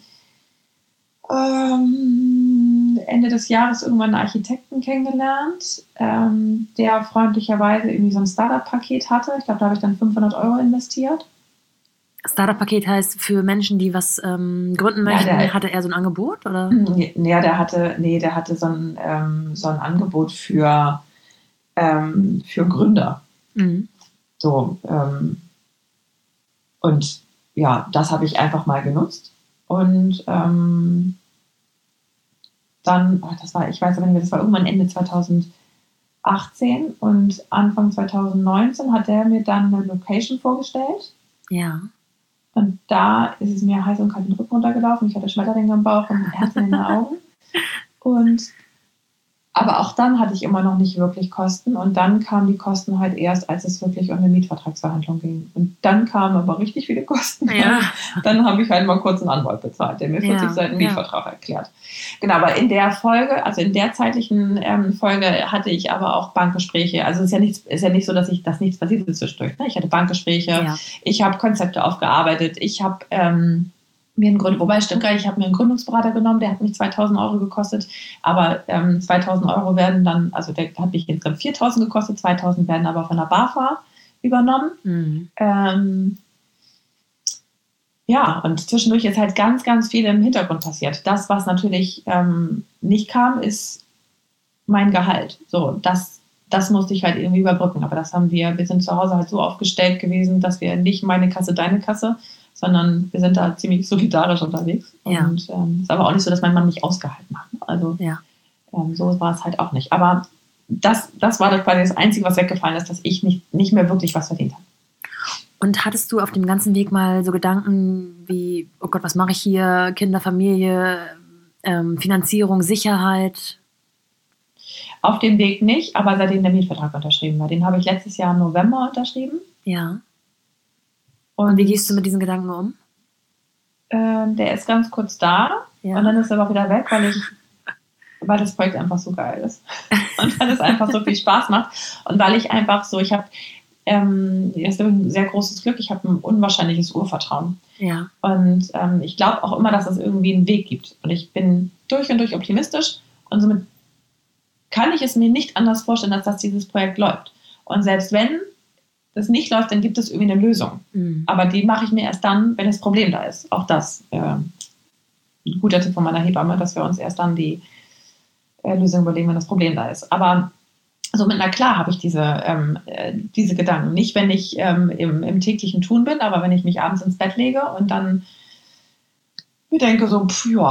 S2: Ende des Jahres irgendwann einen Architekten kennengelernt, der freundlicherweise irgendwie so ein Startup-Paket hatte. Ich glaube, da habe ich dann 500 € investiert.
S1: Startup-Paket heißt für Menschen, die was gründen möchten, hatte er so ein Angebot? Oder?
S2: Ja, der hatte so ein Angebot für Gründer. Mhm. So, und ja, das habe ich einfach mal genutzt. Und dann, ich weiß aber nicht mehr, das war irgendwann Ende 2018 und Anfang 2019 hat der mir dann eine Location vorgestellt.
S1: Ja.
S2: Und da ist es mir heiß und kalt den Rücken runtergelaufen. Ich hatte Schmetterlinge im Bauch und Herzen in den Augen. Aber auch dann hatte ich immer noch nicht wirklich Kosten. Und dann kamen die Kosten halt erst, als es wirklich um eine Mietvertragsverhandlung ging. Und dann kamen aber richtig viele Kosten.
S1: Ja.
S2: Dann habe ich halt mal kurz einen Anwalt bezahlt, der mir 40 Seiten Mietvertrag erklärt. Genau, aber in der Folge, also in der zeitlichen Folge hatte ich aber auch Bankgespräche. Also es ist ja nicht so, dass nichts passiert ist zwischendurch. Ne? Ich hatte Bankgespräche, ich habe Konzepte aufgearbeitet, ich habe mir einen Gründungsberater genommen, der hat mich 2.000 € gekostet, aber 2.000 € werden dann, also der hat mich insgesamt 4.000 gekostet, 2.000 werden aber von der BAFA übernommen. Mhm. Und zwischendurch ist halt ganz, ganz viel im Hintergrund passiert. Das, was natürlich nicht kam, ist mein Gehalt. So, das musste ich halt irgendwie überbrücken, aber wir sind zu Hause halt so aufgestellt gewesen, dass wir nicht meine Kasse, deine Kasse, sondern wir sind da ziemlich solidarisch unterwegs. Ja. Und es ist aber auch nicht so, dass mein Mann nicht ausgehalten hat. Also so war es halt auch nicht. Aber das war quasi das Einzige, was weggefallen ist, dass ich nicht mehr wirklich was verdient habe.
S1: Und hattest du auf dem ganzen Weg mal so Gedanken wie, oh Gott, was mache ich hier? Kinder, Familie, Finanzierung, Sicherheit?
S2: Auf dem Weg nicht, aber seitdem der Mietvertrag unterschrieben war. Den habe ich letztes Jahr im November unterschrieben.
S1: Ja. Und wie gehst du mit diesen Gedanken um?
S2: Der ist ganz kurz da und dann ist er aber wieder weg, weil das Projekt einfach so geil ist. Und weil es einfach so viel Spaß macht. Und weil ich einfach so, das ist ein sehr großes Glück, ich habe ein unwahrscheinliches Urvertrauen.
S1: Ja.
S2: Und ich glaube auch immer, dass es irgendwie einen Weg gibt. Und ich bin durch und durch optimistisch und somit kann ich es mir nicht anders vorstellen, als dass dieses Projekt läuft. Und selbst wenn das nicht läuft, dann gibt es irgendwie eine Lösung. Mhm. Aber die mache ich mir erst dann, wenn das Problem da ist. Auch das, ein guter Tipp von meiner Hebamme, dass wir uns erst dann die Lösung überlegen, wenn das Problem da ist. Aber somit, na klar, habe ich diese Gedanken. Nicht, wenn ich im täglichen Tun bin, aber wenn ich mich abends ins Bett lege und dann mir denke so,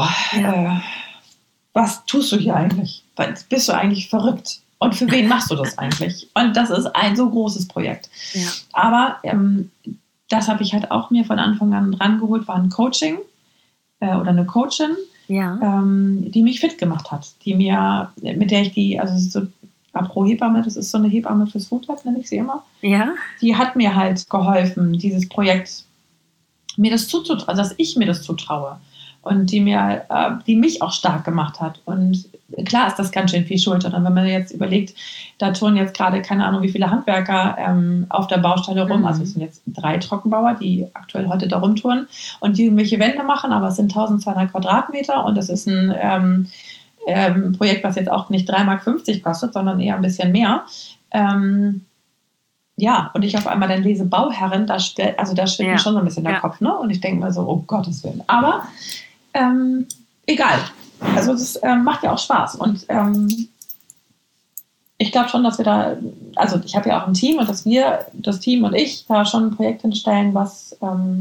S2: was tust du hier eigentlich? Bist du eigentlich verrückt? Und für wen machst du das eigentlich? Und das ist ein so großes Projekt.
S1: Ja.
S2: Aber das habe ich halt auch mir von Anfang an rangeholt, war ein Coaching oder eine Coachin, die mich fit gemacht hat. Mit der ich also so Apro Hebamme, das ist so eine Hebamme fürs Foodlab, nenne ich sie immer.
S1: Ja.
S2: Die hat mir halt geholfen, dieses Projekt mir das zuzutrauen, also dass ich mir das zutraue. Und die mich auch stark gemacht hat. Und klar ist das ganz schön viel Schulter. Und wenn man jetzt überlegt, da turnen jetzt gerade keine Ahnung wie viele Handwerker auf der Baustelle rum. Mhm. Also es sind jetzt 3 Trockenbauer, die aktuell heute da rumturnen und die irgendwelche Wände machen, aber es sind 1.200 Quadratmeter und es ist ein Projekt, was jetzt auch nicht 3,50 Mark kostet, sondern eher ein bisschen mehr. Ja, und ich auf einmal dann lese Bauherren, da schwirrt mir schon so ein bisschen der Kopf, ne? Und ich denke mir so, oh Gottes Willen. Aber egal. Also das macht ja auch Spaß. Und ich glaube schon, dass wir da, also ich habe ja auch ein Team und dass wir, das Team und ich, da schon ein Projekt hinstellen, was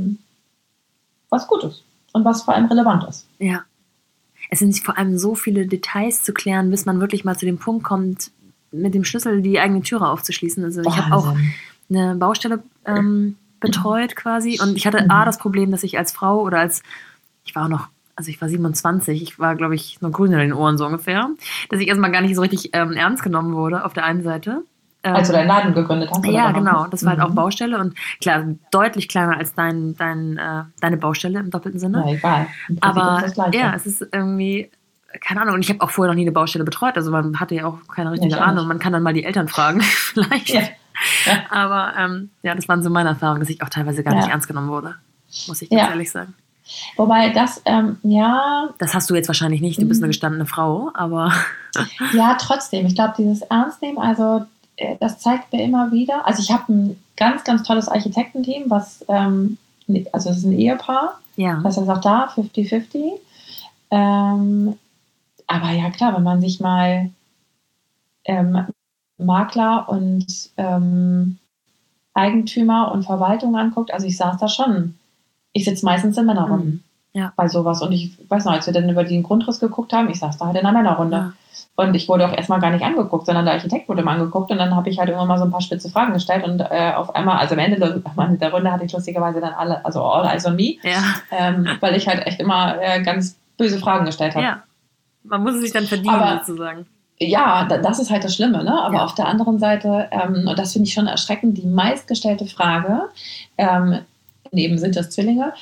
S2: gut ist und was vor allem relevant ist.
S1: Ja. Es sind vor allem so viele Details zu klären, bis man wirklich mal zu dem Punkt kommt, mit dem Schlüssel die eigene Türe aufzuschließen. Also ich habe auch eine Baustelle betreut quasi und ich hatte das Problem, dass ich als Frau oder ich war 27, ich war, glaube ich, noch grün in den Ohren so ungefähr, dass ich erstmal gar nicht so richtig ernst genommen wurde auf der einen Seite.
S2: Als du deinen Laden gegründet hast?
S1: Ja, genau. Das war halt auch Baustelle und klar, deutlich kleiner als deine Baustelle im doppelten Sinne.
S2: Ja, egal.
S1: Aber ja, es ist irgendwie, keine Ahnung, und ich habe auch vorher noch nie eine Baustelle betreut, also man hatte ja auch keine richtige Ahnung. Man kann dann mal die Eltern fragen, vielleicht. Ja. Aber das waren so meine Erfahrungen, dass ich auch teilweise gar nicht ernst genommen wurde, muss ich ganz ehrlich sagen.
S2: Wobei das,
S1: das hast du jetzt wahrscheinlich nicht, du bist eine gestandene Frau, aber...
S2: Ja, trotzdem, ich glaube, dieses Ernstnehmen, also das zeigt mir immer wieder, also ich habe ein ganz, ganz tolles Architektenteam, was, also es ist ein Ehepaar, das ist auch da, 50-50, aber ja klar, wenn man sich mal Makler und Eigentümer und Verwaltung anguckt, also ich saß da schon, ich sitze meistens in Männerrunden bei sowas und ich weiß noch, als wir dann über den Grundriss geguckt haben, ich saß da halt in einer Männerrunde. Ja. Und ich wurde auch erstmal gar nicht angeguckt, sondern der Architekt wurde mal angeguckt und dann habe ich halt immer mal so ein paar spitze Fragen gestellt und auf einmal, also am Ende der Runde hatte ich lustigerweise dann alle, also all eyes on me, weil ich halt echt immer ganz böse Fragen gestellt habe.
S1: Ja, man muss es sich dann verdienen sozusagen.
S2: Ja, das ist halt das Schlimme, ne? Aber auf der anderen Seite, und das finde ich schon erschreckend, die meistgestellte Frage, neben sind das Zwillinge,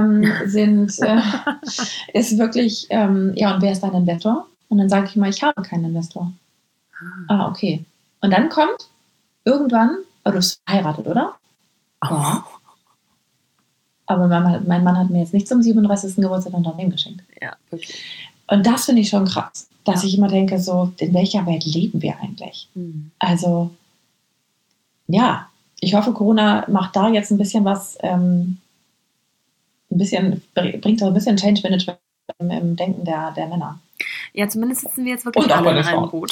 S2: ist wirklich, und wer ist dein Investor? Und dann sage ich mal, ich habe keinen Investor. Okay. Und dann kommt irgendwann, du bist verheiratet, oder? Ja. Aber mein Mann hat mir jetzt nicht zum 37. Geburtstag ein Unternehmen geschenkt.
S1: Ja, wirklich.
S2: Und das finde ich schon krass, dass ich immer denke, so, in welcher Welt leben wir eigentlich? Also, ja, ich hoffe, Corona macht da jetzt ein bisschen was, bringt so ein bisschen Change Management im Denken der Männer.
S1: Ja, zumindest sitzen wir jetzt wirklich alle in einem Boot.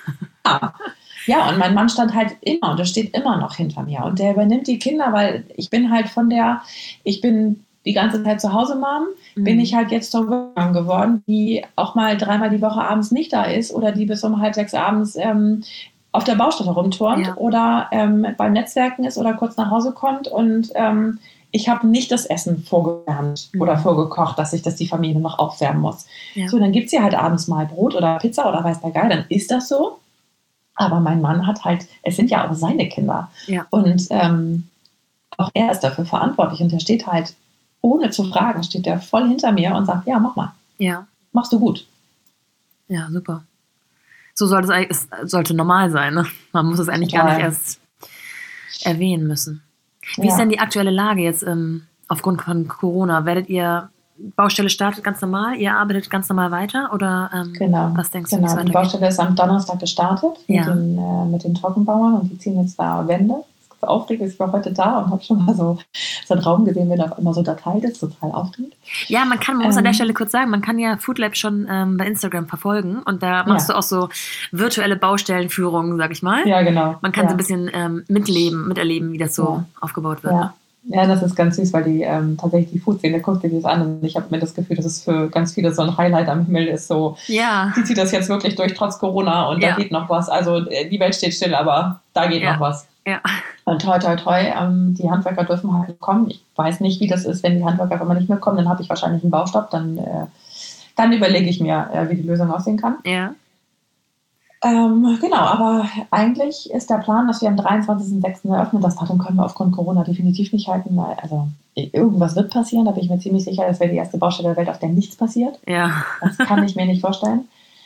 S2: Ja, und mein Mann stand halt immer und der steht immer noch hinter mir. Und der übernimmt die Kinder, weil ich bin halt ich bin die ganze Zeit zu Hause Mom, bin ich halt jetzt zur Workmom geworden, die auch mal 3-mal die Woche abends nicht da ist oder die bis um 5-6 abends auf der Baustelle rumturnt oder beim Netzwerken ist oder kurz nach Hause kommt und ich habe nicht das Essen vorgewärmt oder vorgekocht, dass die Familie noch aufwärmen muss. Ja. So, dann gibt es ja halt abends mal Brot oder Pizza oder weiß der Geil, dann ist das so. Aber mein Mann hat halt, es sind ja auch seine Kinder. Ja. Und auch er ist dafür verantwortlich und der steht halt, ohne zu fragen, steht der voll hinter mir und sagt, ja, mach mal. Ja. Machst du gut.
S1: Ja, super. So sollte es sollte normal sein. Ne? Man muss es eigentlich gar nicht erst erwähnen müssen. Wie ist denn die aktuelle Lage jetzt aufgrund von Corona? Baustelle startet ganz normal, ihr arbeitet ganz normal weiter oder was denkst du, wie es weitergeht?
S2: Die Baustelle ist am Donnerstag gestartet mit den Trockenbauern und die ziehen jetzt da Wände. Das ist aufregend, ich war heute da und habe schon mal so einen Raum gesehen, wenn auf einmal so dateilt ist, total aufregend.
S1: Ja, man muss an der Stelle kurz sagen, man kann ja Foodlab schon bei Instagram verfolgen und da machst du auch so virtuelle Baustellenführungen, sag ich mal.
S2: Ja, genau.
S1: Man kann so ein bisschen miterleben, wie das so aufgebaut wird.
S2: Ja. Ja, das ist ganz süß, weil die tatsächlich die Food-Szene guckt sich das an und ich habe mir das Gefühl, dass es für ganz viele so ein Highlight am Himmel ist. So, die zieht das jetzt wirklich durch, trotz Corona und da geht noch was. Also die Welt steht still, aber da geht noch was. Ja. Und toi, toi, toi, die Handwerker dürfen halt kommen. Ich weiß nicht, wie das ist, wenn die Handwerker immer nicht mehr kommen, dann habe ich wahrscheinlich einen Baustopp, dann überlege ich mir, wie die Lösung aussehen kann. Ja. Genau, aber eigentlich ist der Plan, dass wir am 23.06. eröffnen. Das Datum können wir aufgrund Corona definitiv nicht halten, weil irgendwas wird passieren, da bin ich mir ziemlich sicher, das wäre die erste Baustelle der Welt, auf der nichts passiert. Ja. Das kann ich mir nicht vorstellen.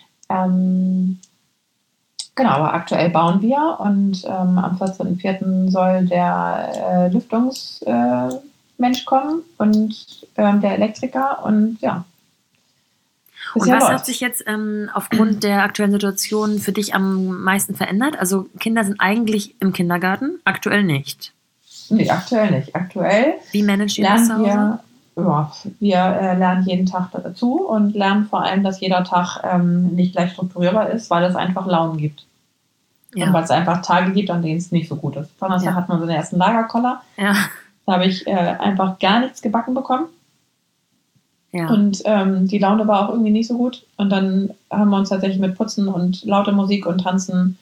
S2: Genau, aber aktuell bauen wir und am 14.04. soll der Lüftungsmensch kommen und der Elektriker und ja.
S1: Und was hat sich jetzt aufgrund der aktuellen Situation für dich am meisten verändert? Also Kinder sind eigentlich im Kindergarten, aktuell nicht.
S2: Nee, aktuell nicht. Aktuell
S1: wie managt ihr das zu Hause?
S2: Wir lernen jeden Tag dazu und lernen vor allem, dass jeder Tag nicht gleich strukturierbar ist, weil es einfach Launen gibt. Ja. Und weil es einfach Tage gibt, an denen es nicht so gut ist. Donnerstag hat man so den ersten Lagerkoller. Ja. Da habe ich einfach gar nichts gebacken bekommen. Ja. Und die Laune war auch irgendwie nicht so gut. Und dann haben wir uns tatsächlich mit Putzen und lauter Musik und Tanzen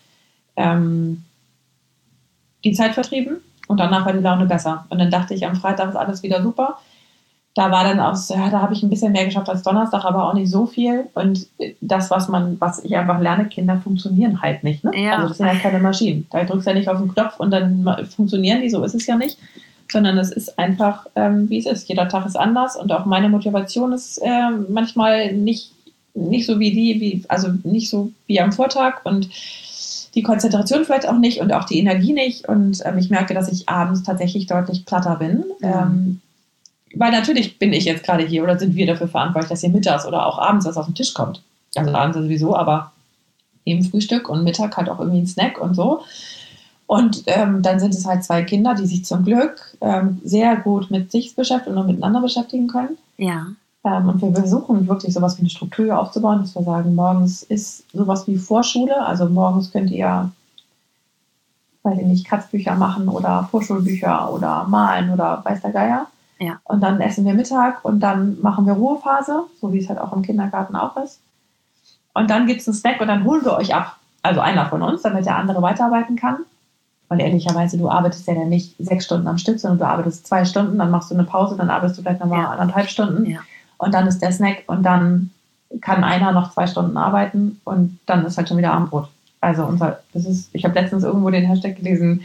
S2: die Zeit vertrieben. Und danach war die Laune besser. Und dann dachte ich, am Freitag ist alles wieder super. Da war dann auch, da habe ich ein bisschen mehr geschafft als Donnerstag, aber auch nicht so viel. Und das, was ich einfach lerne, Kinder funktionieren halt nicht. Ne? Ja. Also das sind ja keine Maschinen. Da drückst du ja nicht auf den Knopf und dann funktionieren die, so ist es ja nicht. Sondern es ist einfach, wie es ist. Jeder Tag ist anders und auch meine Motivation ist manchmal nicht so also nicht so wie am Vortag und die Konzentration vielleicht auch nicht und auch die Energie nicht. Und ich merke, dass ich abends tatsächlich deutlich platter bin. Weil natürlich bin ich jetzt gerade hier oder sind wir dafür verantwortlich, dass hier mittags oder auch abends was auf den Tisch kommt. Also abends sowieso, aber eben Frühstück und Mittag halt auch irgendwie ein Snack und so. Und dann sind es halt 2 Kinder, die sich zum Glück sehr gut mit sich beschäftigen und miteinander beschäftigen können. Ja. Und wir versuchen wirklich sowas wie eine Struktur aufzubauen, dass wir sagen, morgens ist sowas wie Vorschule. Also morgens könnt ihr, weiß ich nicht, Kratzbücher machen oder Vorschulbücher oder malen oder weiß der Geier. Ja. Und dann essen wir Mittag und dann machen wir Ruhephase, so wie es halt auch im Kindergarten auch ist. Und dann gibt es einen Snack und dann holen wir euch ab. Also einer von uns, damit der andere weiterarbeiten kann. Und ehrlicherweise, du arbeitest ja dann nicht 6 Stunden am Stück, sondern du arbeitest 2 Stunden, dann machst du eine Pause, dann arbeitest du vielleicht nochmal 1,5 Stunden. Ja. Und dann ist der Snack und dann kann einer noch 2 Stunden arbeiten und dann ist halt schon wieder Abendbrot. Also ich habe letztens irgendwo den Hashtag gelesen,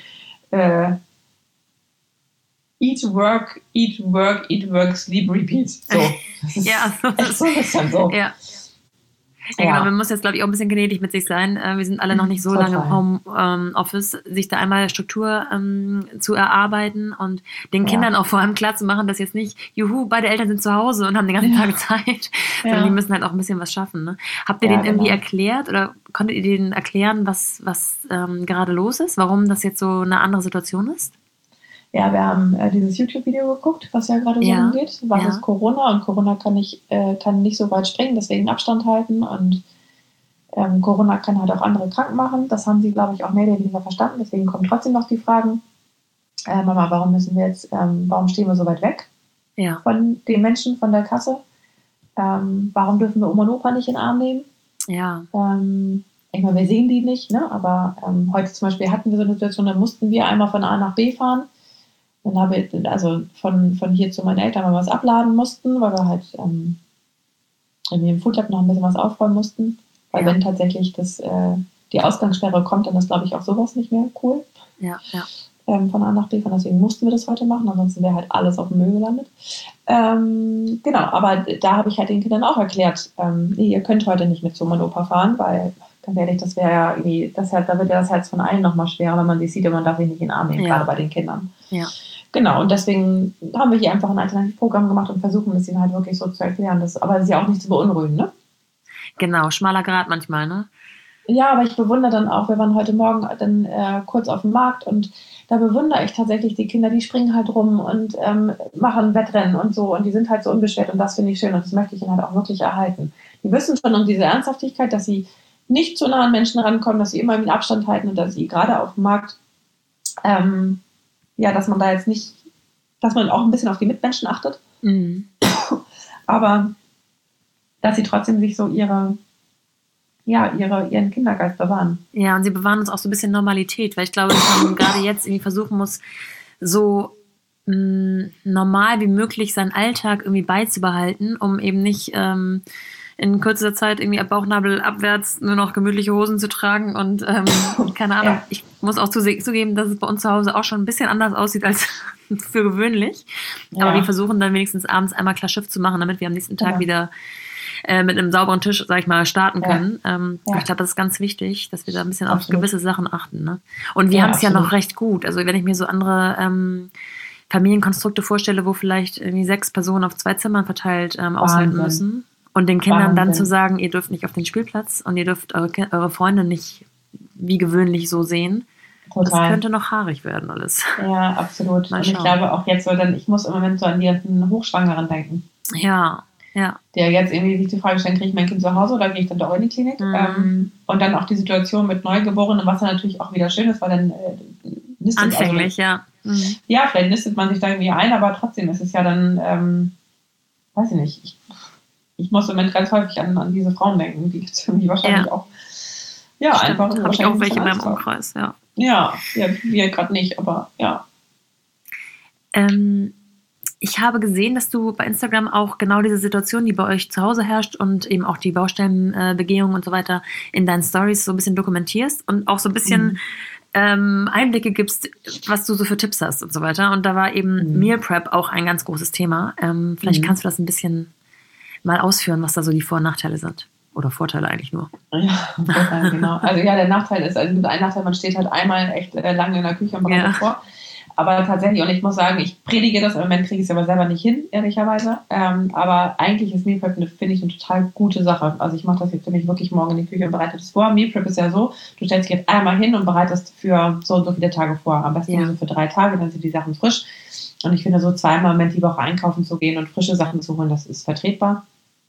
S2: Eat, work, sleep, repeat. So.
S1: Ja, so ist dann so. Ja. Ja, genau, man muss jetzt, glaube ich, auch ein bisschen gnädig mit sich sein. Wir sind alle noch nicht so lange im Homeoffice, sich da einmal Struktur zu erarbeiten und den Kindern auch vor allem klar zu machen, dass jetzt nicht, beide Eltern sind zu Hause und haben den ganzen Tag Zeit, sondern die müssen halt auch ein bisschen was schaffen. Ne? Habt ihr denen irgendwie erklärt oder konntet ihr denen erklären, was gerade los ist, warum das jetzt so eine andere Situation ist?
S2: Ja, wir haben dieses YouTube-Video geguckt, was ja gerade so umgeht. Was ist Corona? Und Corona kann nicht so weit springen, deswegen Abstand halten. Und Corona kann halt auch andere krank machen. Das haben sie, glaube ich, auch mehr oder weniger verstanden. Deswegen kommen trotzdem noch die Fragen. Mama, warum stehen wir so weit weg von den Menschen, von der Kasse? Warum dürfen wir Oma und Opa nicht in den Arm nehmen? Ja. Ich meine, wir sehen die nicht, ne? Aber heute zum Beispiel hatten wir so eine Situation, da mussten wir einmal von A nach B fahren. Dann habe ich von hier zu meinen Eltern mal was abladen mussten, weil wir halt im Foodlab noch ein bisschen was aufräumen mussten. Weil wenn tatsächlich die Ausgangssperre kommt, dann ist, glaube ich, auch sowas nicht mehr cool. Ja. Von A nach B fahren. Deswegen mussten wir das heute machen, ansonsten wäre halt alles auf dem Müll gelandet. Genau, aber da habe ich halt den Kindern auch erklärt, ihr könnt heute nicht mit zu Oma und Opa fahren, weil, ganz ehrlich, das wäre ja irgendwie, da wird ja das Herz von allen nochmal schwerer, wenn man die sieht und man darf sich nicht in den Arm nehmen, gerade bei den Kindern. Ja. Genau, und deswegen haben wir hier einfach ein Alternativprogramm gemacht und versuchen es ihnen halt wirklich so zu erklären. Aber das ist ja auch nicht zu beunruhigen, ne?
S1: Genau, schmaler Grat manchmal, ne?
S2: Ja, aber ich bewundere dann auch, wir waren heute Morgen dann kurz auf dem Markt und da bewundere ich tatsächlich die Kinder, die springen halt rum und machen Wettrennen und so und die sind halt so unbeschwert und das finde ich schön und das möchte ich ihnen halt auch wirklich erhalten. Die wissen schon um diese Ernsthaftigkeit, dass sie nicht zu nah an Menschen rankommen, dass sie immer einen Abstand halten und dass sie gerade auf dem Markt, dass man da jetzt nicht, dass man auch ein bisschen auf die Mitmenschen achtet, aber dass sie trotzdem sich so ihren Kindergeist bewahren.
S1: Ja, und sie bewahren uns auch so ein bisschen Normalität, weil ich glaube, dass man gerade jetzt irgendwie versuchen muss, so normal wie möglich seinen Alltag irgendwie beizubehalten, um eben nicht in kürzester Zeit irgendwie ab Bauchnabel abwärts nur noch gemütliche Hosen zu tragen und keine Ahnung. Ja. Ich muss auch zugeben, dass es bei uns zu Hause auch schon ein bisschen anders aussieht als für gewöhnlich. Ja. Aber wir versuchen dann wenigstens abends einmal klar Schiff zu machen, damit wir am nächsten Tag wieder mit einem sauberen Tisch, sag ich mal, starten können. Ich glaube, das ist ganz wichtig, dass wir da ein bisschen auf gewisse Sachen achten. Ne? Und wir haben es ja noch recht gut. Also wenn ich mir so andere Familienkonstrukte vorstelle, wo vielleicht irgendwie 6 Personen auf 2 Zimmern verteilt aushalten müssen. Und den Kindern dann zu sagen, ihr dürft nicht auf den Spielplatz und ihr dürft eure Freunde nicht wie gewöhnlich so sehen. Total. Das könnte noch haarig werden alles.
S2: Ja, absolut. Und ich glaube auch jetzt, ich muss im Moment so an die Hochschwangeren denken.
S1: Ja.
S2: Der jetzt irgendwie sich die Frage stellen, kriege ich mein Kind zu Hause oder gehe ich dann doch in die Klinik? Und dann auch die Situation mit Neugeborenen, was dann natürlich auch wieder schön ist, weil dann nistet
S1: anfänglich,
S2: ja, vielleicht nistet man sich da irgendwie ein, aber trotzdem ist es ja dann, weiß ich nicht, ich muss im Moment ganz häufig an diese Frauen denken, die jetzt irgendwie wahrscheinlich auch, einfach.
S1: Habe ich auch welche in meinem Umkreis,
S2: Ja, wir gerade nicht, aber ja.
S1: Ich habe gesehen, dass du bei Instagram auch genau diese Situation, die bei euch zu Hause herrscht und eben auch die Baustellenbegehung und so weiter in deinen Stories so ein bisschen dokumentierst und auch so ein bisschen Einblicke gibst, was du so für Tipps hast und so weiter. Und da war eben Meal Prep auch ein ganz großes Thema. Vielleicht kannst du das ein bisschen mal ausführen, was da so die Vor- und Nachteile sind. Oder Vorteile eigentlich nur.
S2: Ja, genau. Also der Nachteil ist, ein Nachteil, man steht halt einmal echt lange in der Küche und bereitet vor. Aber tatsächlich, und ich muss sagen, ich predige das, im Moment kriege ich es aber selber nicht hin, ehrlicherweise. Aber eigentlich ist Meal Prep, finde ich, eine total gute Sache. Also ich mache das jetzt für mich wirklich morgen in die Küche und bereite das vor. Meal Prep ist ja so, du stellst dich jetzt einmal hin und bereitest für so und so viele Tage vor. Am besten so für 3 Tage, dann sind die Sachen frisch. Und ich finde, so 2-mal im Moment die Woche einkaufen zu gehen und frische Sachen zu holen, das ist vertretbar.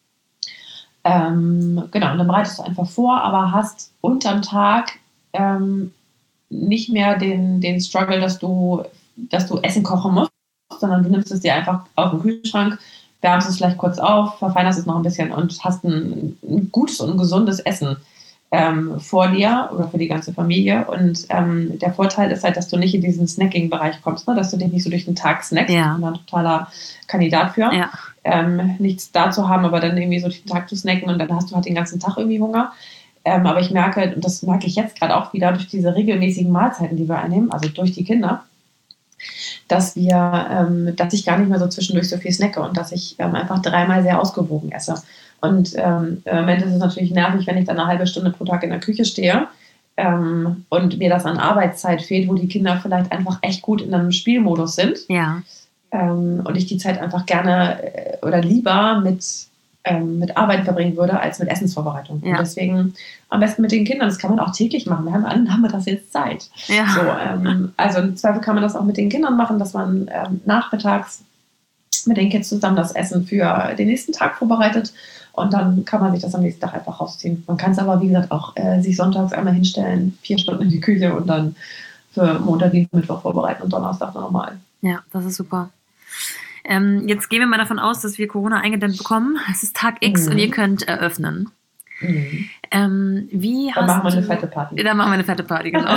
S2: Genau, und dann bereitest du einfach vor, aber hast unterm Tag nicht mehr den Struggle, dass du Essen kochen musst, sondern du nimmst es dir einfach aus dem Kühlschrank, wärmst es vielleicht kurz auf, verfeinerst es noch ein bisschen und hast ein gutes und gesundes Essen vor dir oder für die ganze Familie. Und der Vorteil ist halt, dass du nicht in diesen Snacking-Bereich kommst, ne? Dass du dich nicht so durch den Tag snackst. Ich bin ein totaler Kandidat für. Nichts da zu haben, aber dann irgendwie so durch den Tag zu snacken und dann hast du halt den ganzen Tag irgendwie Hunger. Aber ich merke, und das merke ich jetzt gerade auch wieder durch diese regelmäßigen Mahlzeiten, die wir einnehmen, also durch die Kinder, dass ich gar nicht mehr so zwischendurch so viel snacke und dass ich einfach 3-mal sehr ausgewogen esse. Und im Moment ist es natürlich nervig, wenn ich dann eine halbe Stunde pro Tag in der Küche stehe und mir das an Arbeitszeit fehlt, wo die Kinder vielleicht einfach echt gut in einem Spielmodus sind.
S1: Ja.
S2: Und ich die Zeit einfach gerne oder lieber mit Arbeiten verbringen würde, als mit Essensvorbereitung. Ja. Und deswegen am besten mit den Kindern. Das kann man auch täglich machen. Haben wir das jetzt Zeit.
S1: Ja.
S2: So, also im Zweifel kann man das auch mit den Kindern machen, dass man nachmittags mit den Kids zusammen das Essen für den nächsten Tag vorbereitet. Und dann kann man sich das am nächsten Tag einfach rausziehen. Man kann es aber, wie gesagt, auch sich sonntags einmal hinstellen, 4 Stunden in die Küche und dann für Montag, Dienstag, Mittwoch vorbereiten und Donnerstag dann nochmal.
S1: Ja, das ist super. Jetzt gehen wir mal davon aus, dass wir Corona eingedämmt bekommen. Es ist Tag X und ihr könnt eröffnen.
S2: Dann machen wir eine fette Party.
S1: Dann machen wir eine fette Party, genau.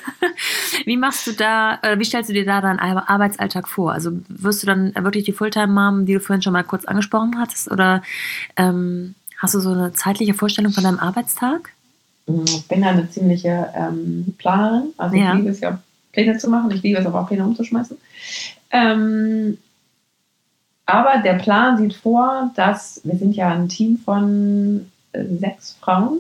S1: Wie stellst du dir da deinen Arbeitsalltag vor? Also wirst du dann wirklich die Fulltime-Mom, die du vorhin schon mal kurz angesprochen hattest, oder hast du so eine zeitliche Vorstellung von deinem Arbeitstag?
S2: Ich bin ja eine ziemliche Planerin. Also ich liebe es ja, Pläne zu machen. Ich liebe es aber auch, Pläne umzuschmeißen. Aber der Plan sieht vor, dass wir sind ja ein Team von 6 Frauen,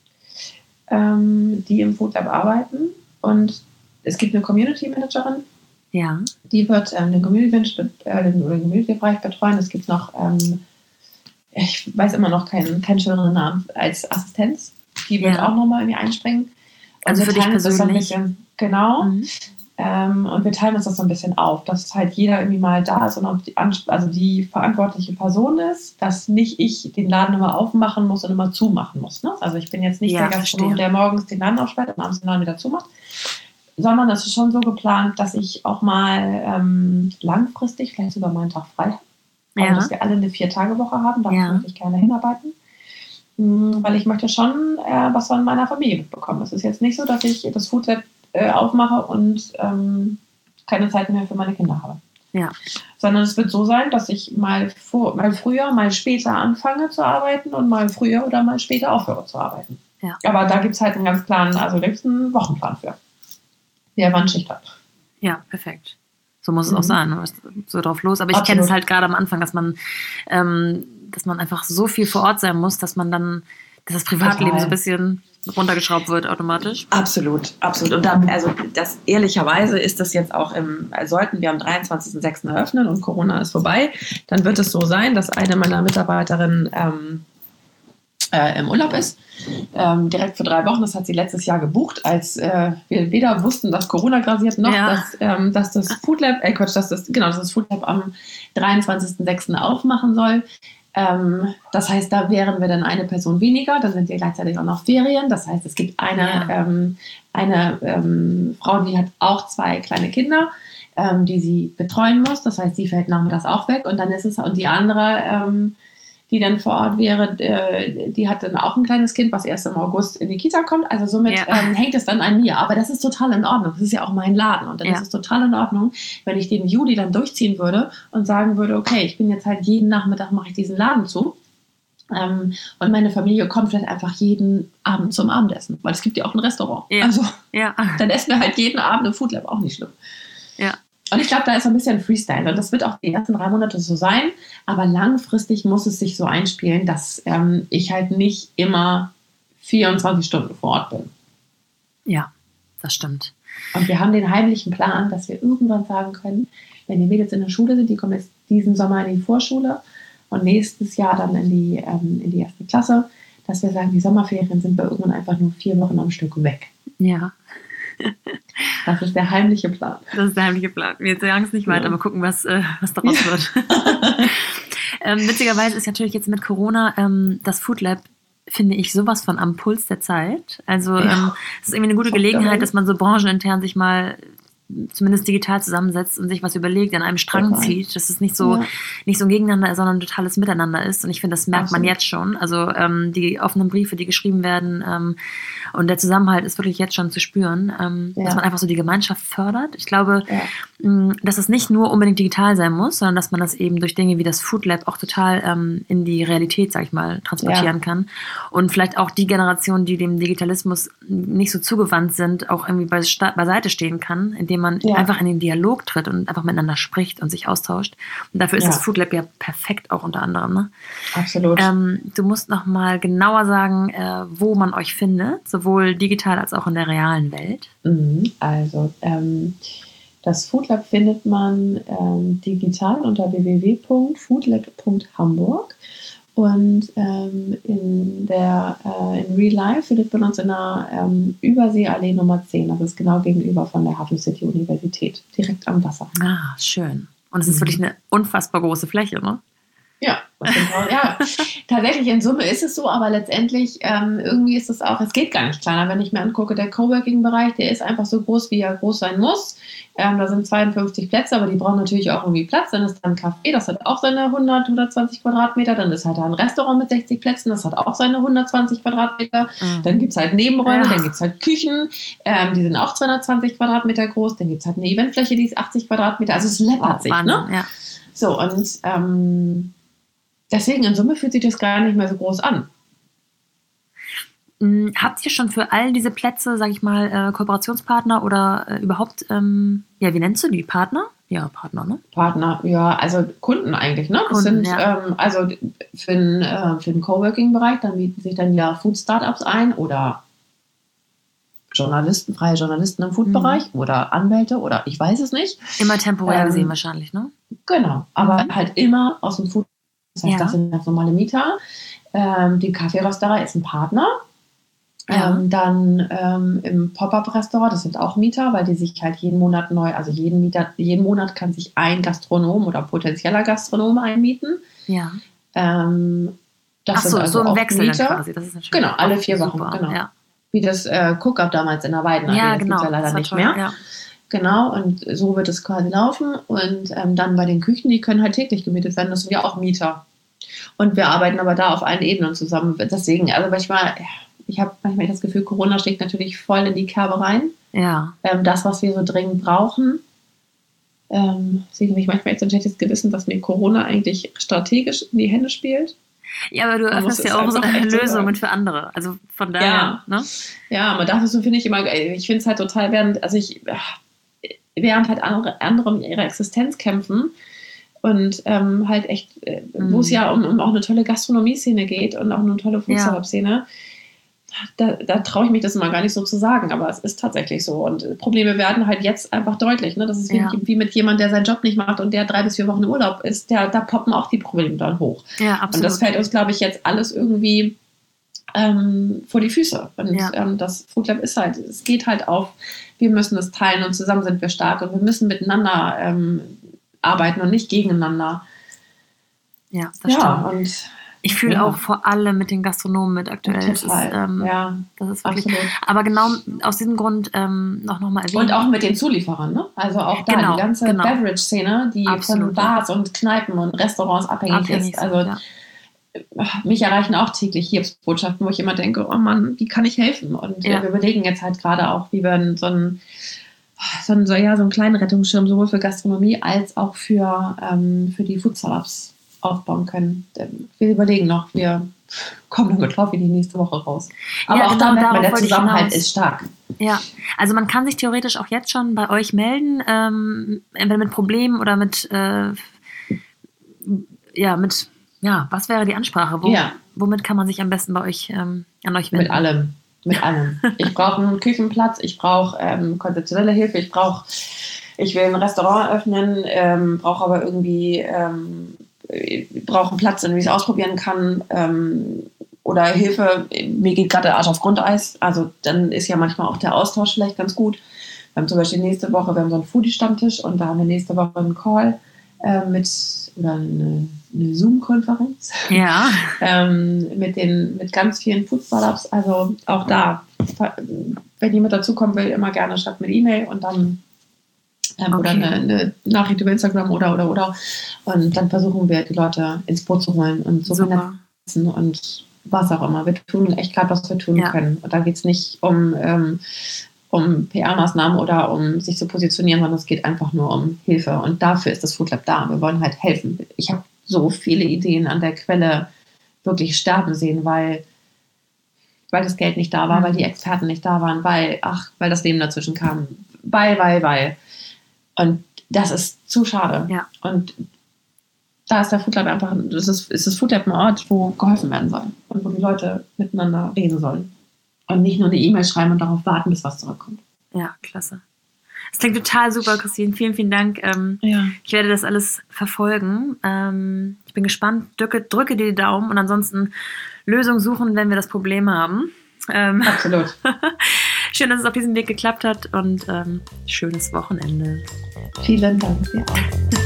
S2: die im Food Lab arbeiten. Und es gibt eine Community Managerin, die wird den Community-Bereich betreuen. Es gibt noch, ich weiß immer noch keinen schöneren Namen, als Assistenz. Die wird auch nochmal irgendwie einspringen.
S1: Also für dich persönlich?
S2: Genau. Und wir teilen uns das so ein bisschen auf, dass halt jeder irgendwie mal da ist und die verantwortliche Person ist, dass nicht ich den Laden immer aufmachen muss und immer zumachen muss. Ne? Also ich bin jetzt nicht der Gastronom, der morgens den Laden aufsperrt und abends den Laden wieder zumacht, sondern es ist schon so geplant, dass ich auch mal langfristig vielleicht sogar mal einen Tag frei habe. Also dass wir alle eine 4-Tage-Woche haben, da möchte ich gerne hinarbeiten. Weil ich möchte schon was von meiner Familie mitbekommen. Es ist jetzt nicht so, dass ich das Food Lab aufmache und keine Zeit mehr für meine Kinder habe.
S1: Ja.
S2: Sondern es wird so sein, dass ich mal früher, mal später anfange zu arbeiten und mal früher oder mal später aufhöre zu arbeiten.
S1: Ja.
S2: Aber da gibt es halt einen ganz klaren, also da gibt es einen Wochenplan für, der wann Schicht hat.
S1: Ja, perfekt. So muss es auch sein. So drauf los. Aber ich kenne es halt gerade am Anfang, dass man einfach so viel vor Ort sein muss, dass das Privatleben so ein bisschen runtergeschraubt wird automatisch.
S2: Absolut. Und dann, also das ehrlicherweise ist das jetzt auch sollten wir am 23.06. eröffnen und Corona ist vorbei, dann wird es so sein, dass eine meiner Mitarbeiterinnen
S3: im Urlaub ist, direkt für 3 Wochen. Das hat sie letztes Jahr gebucht, als wir weder wussten, dass Corona grasiert, noch dass das Food Lab, dass das Food Lab am 23.06. aufmachen soll. Das heißt, da wären wir dann eine Person weniger, dann sind ja gleichzeitig auch noch Ferien. Das heißt, es gibt eine Frau, die hat auch 2 kleine Kinder, die sie betreuen muss. Das heißt, sie fällt nachmittags auch weg. Und dann ist es, und die andere, die dann vor Ort wäre, die hat dann auch ein kleines Kind, was erst im August in die Kita kommt. Also somit hängt es dann an mir. Aber das ist total in Ordnung. Das ist ja auch mein Laden. Und dann ist es total in Ordnung, wenn ich den Juli dann durchziehen würde und sagen würde, okay, ich bin jetzt halt jeden Nachmittag, mache ich diesen Laden zu. Und meine Familie kommt vielleicht einfach jeden Abend zum Abendessen. Weil es gibt ja auch ein Restaurant. Ja. Also dann essen wir halt jeden Abend im Food Lab, auch nicht schlimm. Ja. Und ich glaube, da ist ein bisschen Freestyle. Und das wird auch die ersten 3 Monate so sein. Aber langfristig muss es sich so einspielen, dass ich halt nicht immer 24 Stunden vor Ort bin.
S1: Ja, das stimmt.
S3: Und wir haben den heimlichen Plan, dass wir irgendwann sagen können, wenn die Mädels in der Schule sind, die kommen jetzt diesen Sommer in die Vorschule und nächstes Jahr dann in die 1. Klasse, dass wir sagen, die Sommerferien sind wir irgendwann einfach nur 4 Wochen am Stück weg.
S1: Ja.
S3: Das ist der heimliche Plan.
S1: Das ist der heimliche Plan. Wir sagen es nicht weiter, aber gucken, was daraus wird. Witzigerweise ist natürlich jetzt mit Corona das Food Lab, finde ich, sowas von am Puls der Zeit. Also es ist irgendwie eine gute Gelegenheit, dass man so branchenintern sich mal zumindest digital zusammensetzt und sich was überlegt, an einem Strang zieht, dass es nicht so ein Gegeneinander ist, sondern ein totales Miteinander ist. Und ich finde, das merkt man jetzt schon. Also die offenen Briefe, die geschrieben werden und der Zusammenhalt ist wirklich jetzt schon zu spüren, dass man einfach so die Gemeinschaft fördert. Ich glaube, dass es nicht nur unbedingt digital sein muss, sondern dass man das eben durch Dinge wie das Food Lab auch total in die Realität, sag ich mal, transportieren kann. Und vielleicht auch die Generation, die dem Digitalismus nicht so zugewandt sind, auch irgendwie beiseite stehen kann, indem man einfach in den Dialog tritt und einfach miteinander spricht und sich austauscht. Und dafür ist das Food Lab ja perfekt auch unter anderem. Ne?
S3: Absolut.
S1: Du musst noch mal genauer sagen, wo man euch findet, sowohl digital als auch in der realen Welt.
S3: Also das Food Lab findet man digital unter www.foodlab.hamburg. Und in Real Life findet man uns in der Überseeallee Nummer 10. Das ist genau gegenüber von der Hafen City Universität, direkt am Wasser.
S1: Ah, schön. Und es ist wirklich eine unfassbar große Fläche, ne?
S3: Ja, tatsächlich in Summe ist es so, aber letztendlich irgendwie ist es auch, es geht gar nicht kleiner, wenn ich mir angucke, der Coworking-Bereich, der ist einfach so groß, wie er groß sein muss. Da sind 52 Plätze, aber die brauchen natürlich auch irgendwie Platz. Dann ist da ein Café, das hat auch seine 120 Quadratmeter. Dann ist halt da ein Restaurant mit 60 Plätzen, das hat auch seine 120 Quadratmeter. Dann gibt es halt Nebenräume, dann gibt es halt Küchen, die sind auch 220 Quadratmeter groß. Dann gibt es halt eine Eventfläche, die ist 80 Quadratmeter. Also es läppert sich,
S1: Wahnsinn,
S3: ne? Ja. So, und deswegen in Summe fühlt sich das gar nicht mehr so groß an.
S1: Habt ihr schon für all diese Plätze, sag ich mal, Kooperationspartner oder überhaupt, wie nennst du die? Partner? Ja, Partner, ne?
S3: Partner, ja, also Kunden eigentlich, ne? Das sind, also für den Coworking-Bereich, da mieten sich dann ja Food-Startups ein oder freie Journalisten im Food-Bereich oder Anwälte oder ich weiß es nicht.
S1: Immer temporär gesehen wahrscheinlich, ne?
S3: Genau, aber halt immer aus dem Food. Das heißt, das sind ganz normale Mieter. Die Kaffeerösterei ist ein Partner. Dann im Pop-Up-Restaurant, das sind auch Mieter, weil die sich halt jeden Monat neu, also jeden Monat kann sich ein Gastronom oder potenzieller Gastronom einmieten.
S1: Ja.
S3: Das sind also
S1: so ein Wechsel
S3: Mieter.
S1: Dann quasi. Das ist natürlich
S3: genau, alle 4 Wochen.
S1: Super.
S3: Genau.
S1: Ja.
S3: Wie das Cook-Up damals in der Weidenallee.
S1: Ja,
S3: das
S1: genau.
S3: gibt es ja leider nicht mehr.
S1: Ja.
S3: Genau, und so wird es quasi laufen. Und dann bei den Küchen, die können halt täglich gemietet werden. Das sind ja auch Mieter. Und wir arbeiten aber da auf allen Ebenen zusammen. Deswegen, also ich habe manchmal das Gefühl, Corona schlägt natürlich voll in die Kerbe rein.
S1: Ja.
S3: Das, was wir so dringend brauchen. Sehe ich manchmal jetzt ein schlechtes Gewissen, dass mir Corona eigentlich strategisch in die Hände spielt.
S1: Ja, aber du öffnest ja auch so Lösungen für andere. Also von daher, ne?
S3: Ja, man darf es so, finde ich immer, ich finde es halt total, während halt andere um ihre Existenz kämpfen und halt echt, wo es ja um auch eine tolle Gastronomie-Szene geht und auch eine tolle Food-Startup-Szene, da traue ich mich das immer gar nicht so zu sagen, aber es ist tatsächlich so und Probleme werden halt jetzt einfach deutlich, ne? Das ist wie mit jemandem, der seinen Job nicht macht und der 3 bis 4 Wochen Urlaub ist, da poppen auch die Probleme dann hoch.
S1: Ja, absolut.
S3: Und das fällt uns, glaube ich, jetzt alles irgendwie vor die Füße. Und das Food Lab ist halt, es geht halt auf, wir müssen es teilen und zusammen sind wir stark und wir müssen miteinander arbeiten und nicht gegeneinander.
S1: Ja, das stimmt.
S3: Und
S1: ich fühle auch vor allem mit den Gastronomen mit aktuell. Das ist wirklich. Absolut. Aber genau aus diesem Grund noch mal erwähnen.
S3: Und auch mit den Zulieferern, ne? Also auch da die ganze Beverage-Szene, die von Bars und Kneipen und Restaurants abhängig ist. Also mich erreichen auch täglich Hilfsbotschaften, wo ich immer denke, oh Mann, wie kann ich helfen? Und wir überlegen jetzt halt gerade auch, wie wir so einen kleinen Rettungsschirm sowohl für Gastronomie als auch für die Food-Startups aufbauen können. Wir überlegen noch, wir kommen damit drauf wie die nächste Woche raus. Aber auch da merkt man, der Zusammenhalt ist stark.
S1: Ja, also man kann sich theoretisch auch jetzt schon bei euch melden, entweder mit Problemen oder mit was wäre die Ansprache? Womit kann man sich am besten bei euch an euch wenden?
S3: Mit allem. Ich brauche einen Küchenplatz, ich brauche konzeptionelle Hilfe, ich will ein Restaurant öffnen, brauche aber irgendwie brauche einen Platz, in dem ich es ausprobieren kann, oder Hilfe, mir geht gerade der Arsch auf Grundeis, also dann ist ja manchmal auch der Austausch vielleicht ganz gut. Wir haben zum Beispiel nächste Woche, wir haben so einen Foodie-Stammtisch und da haben wir nächste Woche einen Call eine Zoom-Konferenz mit ganz vielen Food-Startups, also auch da, wenn jemand dazukommen will, immer gerne schreibt mir eine E-Mail und dann oder eine Nachricht über Instagram oder. Und dann versuchen wir, die Leute ins Boot zu holen und so vernetzen und was auch immer. Wir tun echt gerade, was wir tun können. Und da geht es nicht um PR-Maßnahmen oder um sich zu positionieren, sondern es geht einfach nur um Hilfe. Und dafür ist das Food Lab da. Wir wollen halt helfen. Ich habe so viele Ideen an der Quelle wirklich sterben sehen, weil das Geld nicht da war, weil die Experten nicht da waren, weil das Leben dazwischen kam. Weil. Und das ist zu schade. Ja. Und da ist der Food Lab einfach, ist das Food Lab ein Ort, wo geholfen werden soll und wo die Leute miteinander reden sollen. Und nicht nur eine E-Mail schreiben und darauf warten, bis was zurückkommt.
S1: Ja, klasse. Das klingt total super, Christine. Vielen, vielen Dank. Ich werde das alles verfolgen. Ich bin gespannt. Drücke dir die Daumen und ansonsten Lösungen suchen, wenn wir das Problem haben.
S3: Absolut.
S1: Schön, dass es auf diesem Weg geklappt hat und schönes Wochenende.
S3: Vielen Dank dir auch.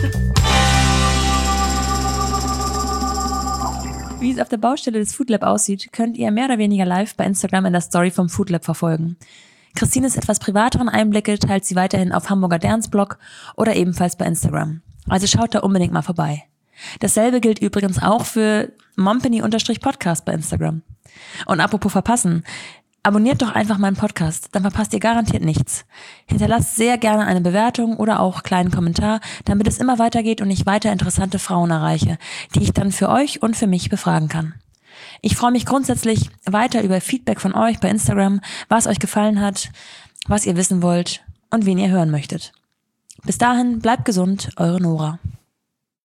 S1: Wie es auf der Baustelle des Food Lab aussieht, könnt ihr mehr oder weniger live bei Instagram in der Story vom Food Lab verfolgen. Christines etwas privateren Einblicke teilt sie weiterhin auf Hamburger Derns Blog oder ebenfalls bei Instagram. Also schaut da unbedingt mal vorbei. Dasselbe gilt übrigens auch für Mompany_Podcast bei Instagram. Und apropos verpassen, abonniert doch einfach meinen Podcast, dann verpasst ihr garantiert nichts. Hinterlasst sehr gerne eine Bewertung oder auch kleinen Kommentar, damit es immer weitergeht und ich weiter interessante Frauen erreiche, die ich dann für euch und für mich befragen kann. Ich freue mich grundsätzlich weiter über Feedback von euch bei Instagram, was euch gefallen hat, was ihr wissen wollt und wen ihr hören möchtet. Bis dahin, bleibt gesund, eure Nora.